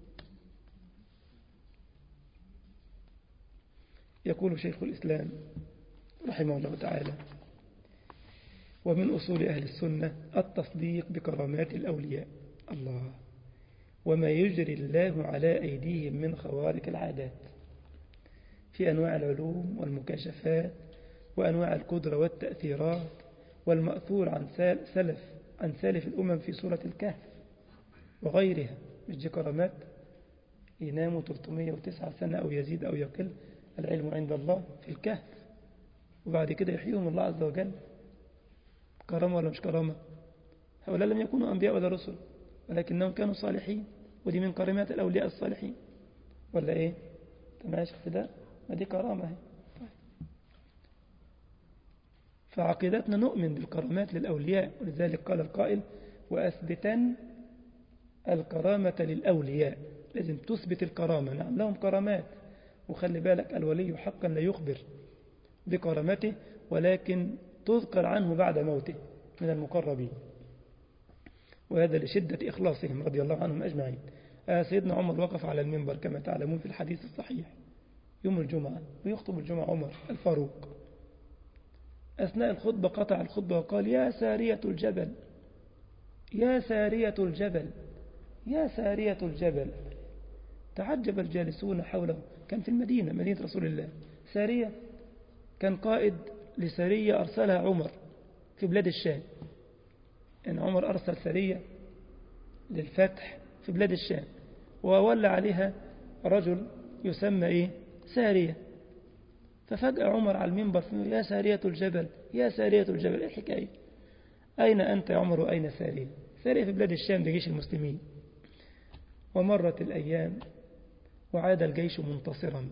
يقول شيخ الإسلام رحمه الله تعالى: ومن أصول أهل السنة التصديق بكرامات الأولياء الله وما يجري الله على أيديهم من خوارق العادات في أنواع العلوم والمكاشفات وأنواع القدرة والتأثيرات والمأثور عن سلف عن سالف الأمم في سورة الكهف وغيرها. مش دي كرامات؟ يناموا ثلاثمائة وتسعة سنة أو يزيد أو يقل، العلم عند الله في الكهف، وبعد كده يحييهم الله عز وجل. كرامة ولا مش كرامة؟ هؤلاء لم يكونوا أنبياء ولا رسل، ولكنهم كانوا صالحين، ودي من كرامات الأولياء الصالحين، ولا إيه؟ تماشي في ده؟ ما دي كرامة هي. طيب. فعقيدتنا نؤمن بالكرامات للأولياء، ولذلك قال القائل: وأثبتن الكرامة للأولياء. لازم تثبت الكرامة. نعم لهم كرامات، وخلي بالك الولي حقا لا يخبر بكرامته، ولكن تذكر عنه بعد موته من المقربين، وهذا لشدة إخلاصهم رضي الله عنهم أجمعين. آه سيدنا عمر وقف على المنبر كما تعلمون في الحديث الصحيح يوم الجمعة، ويخطب الجمعة عمر الفاروق، أثناء الخطبة قطع الخطبة وقال يا سارية الجبل، يا سارية الجبل، يا سارية الجبل. تعجب الجالسون حوله. كان في المدينة، مدينة رسول الله. سارية كان قائد لسارية أرسلها عمر في بلاد الشام. يعني عمر أرسل سارية للفتح في بلاد الشام، وولى عليها رجل يسمى إيه؟ سارية. ففجأة عمر على المنبر يا سارية الجبل، يا سارية الجبل. إيه الحكاية؟ أين أنت يا عمر وأين سارية؟ سارية في بلاد الشام، ده جيش المسلمين. ومرت الأيام وعاد الجيش منتصرا،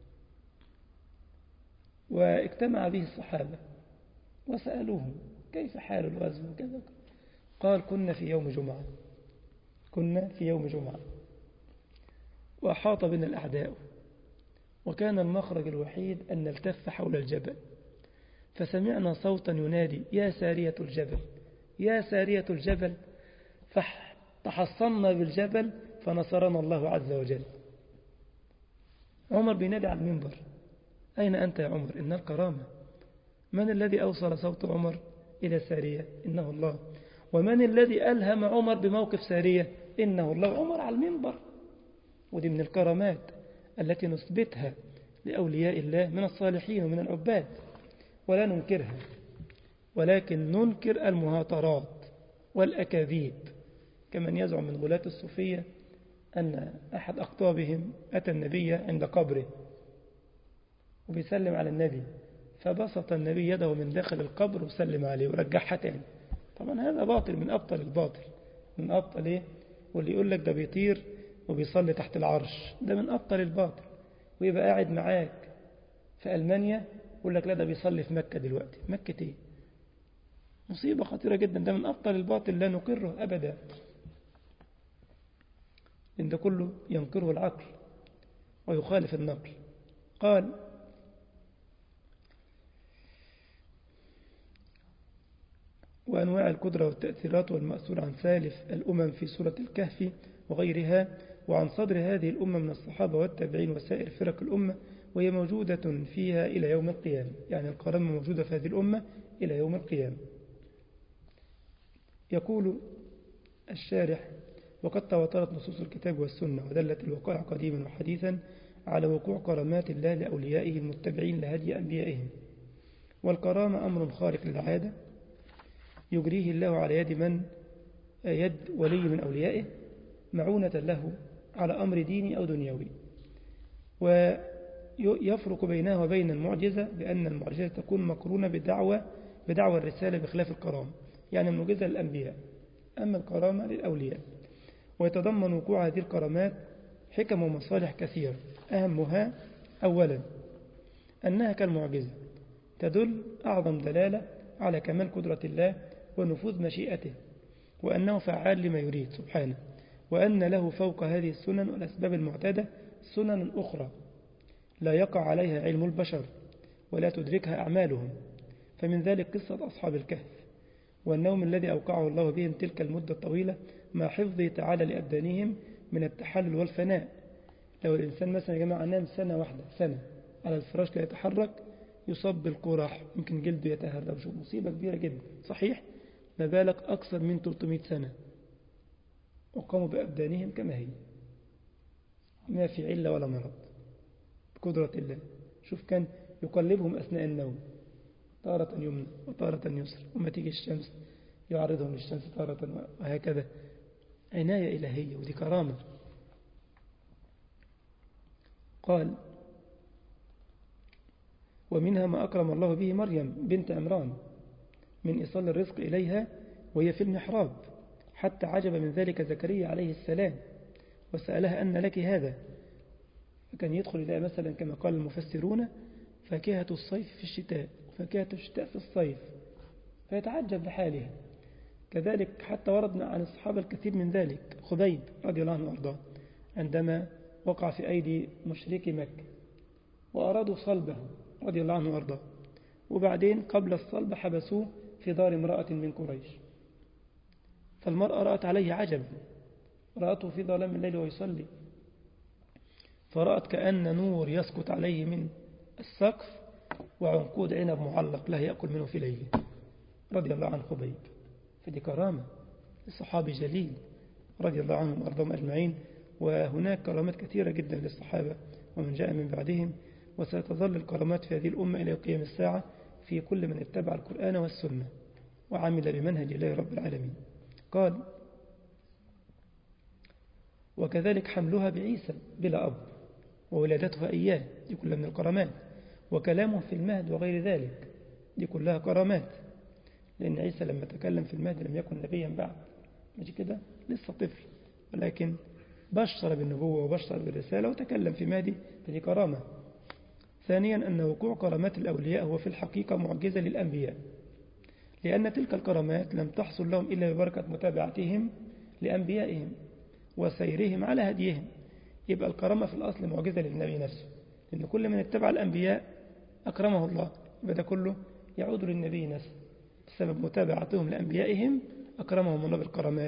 واجتمع به الصحابة وسألوه كيف حال الغزو وكذا. قال كنا في يوم جمعة، كنا في يوم جمعة وأحاط بنا الأعداء، وكان المخرج الوحيد أن نلتف حول الجبل، فسمعنا صوتا ينادي يا سارية الجبل، يا سارية الجبل، فتحصنا بالجبل فنصرنا الله عز وجل. عمر بينادي على المنبر. أين أنت يا عمر؟ إن الكرامة. من الذي أوصل صوت عمر إلى سارية؟ إنه الله. ومن الذي ألهم عمر بموقف سارية؟ إنه الله. عمر على المنبر. ودي من الكرامات التي نثبتها لأولياء الله من الصالحين ومن العباد، ولا ننكرها، ولكن ننكر المهاترات والأكاذيب، كمن يزعم من غلاة الصوفية أن أحد أقطابهم أتى النبي عند قبره وبيسلم على النبي، فبسط النبي يده من داخل القبر وسلم عليه ورجعها تاني. طبعا هذا باطل من أبطل الباطل، من أبطل إيه؟ واللي يقول لك ده بيطير وبيصلي تحت العرش، ده من أبطل الباطل. ويبقى قاعد معاك في ألمانيا يقول لك لا ده بيصلي في مكة دلوقتي. مكة إيه؟ مصيبة خطيرة جدا. ده من أبطل الباطل، لا نقره أبدا، إن ده كله ينكره العقل ويخالف النقل. قال وأنواع القدرة والتأثيرات والمأثور عن سالف الأمم في سورة الكهف وغيرها، وعن صدر هذه الأمة من الصحابة والتابعين وسائر فرق الأمة، وهي موجودة فيها إلى يوم القيامة. يعني الكرامة موجودة في هذه الأمة إلى يوم القيامة. يقول الشارح وقد تواترت نصوص الكتاب والسنة ودلت الوقائع قديما وحديثا على وقوع كرامات الله لأوليائه المتبعين لهدي أنبيائهم. والكرامة أمر خارق للعادة يجريه الله على يد من يد ولي من أوليائه معونة له على أمر ديني أو دنيوي. ويفرق بينها وبين المعجزة بأن المعجزة تكون مقرونة بدعوة بدعوة الرسالة بخلاف الكرامة. يعني المعجزة للأنبياء، أما الكرامة للأولياء. ويتضمن وقوع هذه الكرامات حكم ومصالح كثيرة، أهمها أولا أنها كالمعجزة تدل أعظم دلالة على كمال قدرة الله ونفوذ مشيئته، وأنه فعال لما يريد سبحانه، وأن له فوق هذه السنن والأسباب المعتادة سنن أخرى لا يقع عليها علم البشر ولا تدركها أعمالهم. فمن ذلك قصة أصحاب الكهف والنوم الذي أوقعه الله بهم تلك المدة الطويلة مع حفظه تعالى لأبدانهم من التحلل والفناء. لو الإنسان مثلا يا جماعة نام سنة واحدة سنة على الفراش لا يتحرك يصاب بالقرح، يمكن جلده يتهرب، شو مصيبة كبيرة جدا صحيح. ما بالك أكثر من ثلاثمائة سنة وقاموا بأبدانهم كما هي ما في علة ولا مرض بقدرة الله. شوف كان يقلبهم أثناء النوم تارة يمنى وتارة يسر، وما تيجي الشمس يعرضهم للشمس تارة، وهكذا. عناية إلهية، ودي كرامة. قال ومنها ما أكرم الله به مريم بنت عمران من إيصال الرزق إليها وهي في المحراب، حتى عجب من ذلك زكريا عليه السلام وسألها أن لك هذا. فكان يدخل إلى مثلا كما قال المفسرون فاكهة الصيف في الشتاء وفاكهة الشتاء في الصيف، فيتعجب لحالها. كذلك حتى وردنا عن الصحابة الكثير من ذلك. خبيب رضي الله عنه وارضاه عندما وقع في أيدي مشركي مكة وأرادوا صلبه رضي الله عنه وارضاه، وبعدين قبل الصلب حبسوه في دار امرأة من قريش، فالمرأة رأت عليه عجبا، رأته في ظلام الليل ويصلي، فرأت كأن نور يسقط عليه من السقف وعنقود عنب معلق لا يأكل منه في ليله رضي الله عن خبيب. فدي كرامة الصحابي جليل رضي الله عنهم وأرضهم أجمعين. وهناك كرامات كثيرة جدا للصحابة ومن جاء من بعدهم، وستظل الكرامات في هذه الأمة إلى قيام الساعة في كل من اتبع القرآن والسنة وعمل بمنهج الله رب العالمين. قال: وكذلك حملها بعيسى بلا أب وولادتها إياه، دي كلها من الكرامات. وكلامه في المهد وغير ذلك، دي كلها كرامات، لأن عيسى لما تكلم في المهد لم يكن نبيا بعد، مش كده، لسه طفل، ولكن بشر بالنبوة وبشر بالرسالة وتكلم في مهدي، فدي كرامة. ثانيا أن وقوع كرامات الأولياء هو في الحقيقة معجزة للأنبياء، لأن تلك الكرامات لم تحصل لهم إلا ببركة متابعتهم لأنبيائهم وسيرهم على هديهم. يبقى الكرامة في الأصل معجزة للنبي نفسه، لأن كل من اتبع الأنبياء أكرمه الله، يبقى ده كله يعود للنبي نفسه بسبب متابعتهم لأنبيائهم أكرمهم الله بالكرامات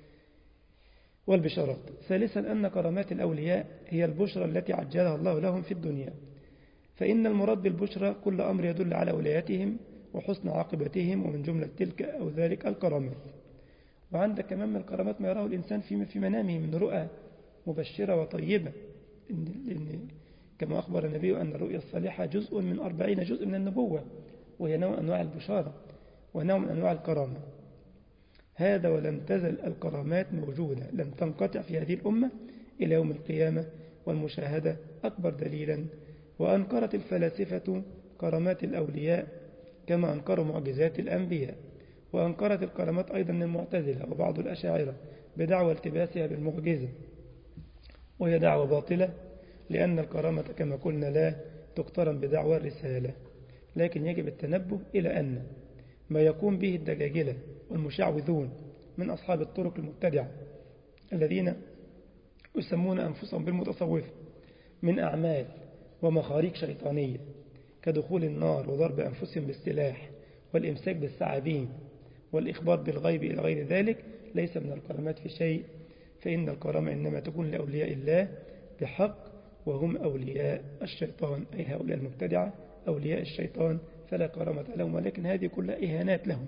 والبشارات. ثالثا أن كرامات الأولياء هي البشرى التي عجلها الله لهم في الدنيا، فإن المراد بالبشرى كل أمر يدل على ولايتهم وحسن عاقبتهم، ومن جملة تلك أو ذلك الكرامات. وعندك كمان من الكرامات ما يراه الإنسان في منامه من رؤى مبشرة وطيبة، لأن كما أخبر النبي أن الرؤيا الصالحة جزء من أربعين جزء من النبوة، وهي نوع من أنواع البشارة ونوع من أنواع الكرامة. هذا ولم تزل الكرامات موجودة، لم تنقطع في هذه الأمة إلى يوم القيامة، والمشاهدة أكبر دليلا. وأنكرت الفلاسفة كرامات الأولياء كما أنكروا معجزات الأنبياء، وأنكرت الكرامات أيضا المعتزلة وبعض الأشاعرة بدعوى التباسها بالمعجزة، وهي دعوة باطلة، لأن الكرامة كما قلنا لا تقترن بدعوى الرسالة. لكن يجب التنبه إلى أن ما يقوم به الدجاجلة والمشعوذون من أصحاب الطرق المبتدعة الذين يسمون أنفسهم بالمتصوفة من أعمال ومخاريق شيطانية كدخول النار وضرب أنفسهم بالسلاح والإمساك بالثعابين والإخبار بالغيب إلى غير ذلك ليس من الكرامات في شيء، فإن الكرامة إنما تكون لأولياء الله بحق، وهم أولياء الشيطان، أي هؤلاء المبتدعة أولياء الشيطان، فلا كرامة لهم، ولكن هذه كلها إهانات لهم.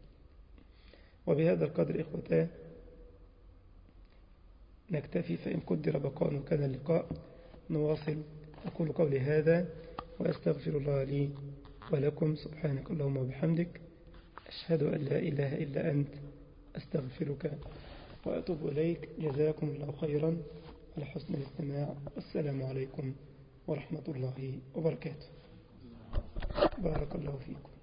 وبهذا القدر إخوتاه نكتفي، فإن قدر بقاء وكان اللقاء نواصل. أقول قولي هذا وأستغفر الله لي ولكم. سبحانك اللهم وبحمدك، أشهد أن لا إله إلا أنت، أستغفرك وأتوب إليك. جزاكم الله خيرا على حسن الاستماع، والسلام عليكم ورحمة الله وبركاته. بارك الله فيكم.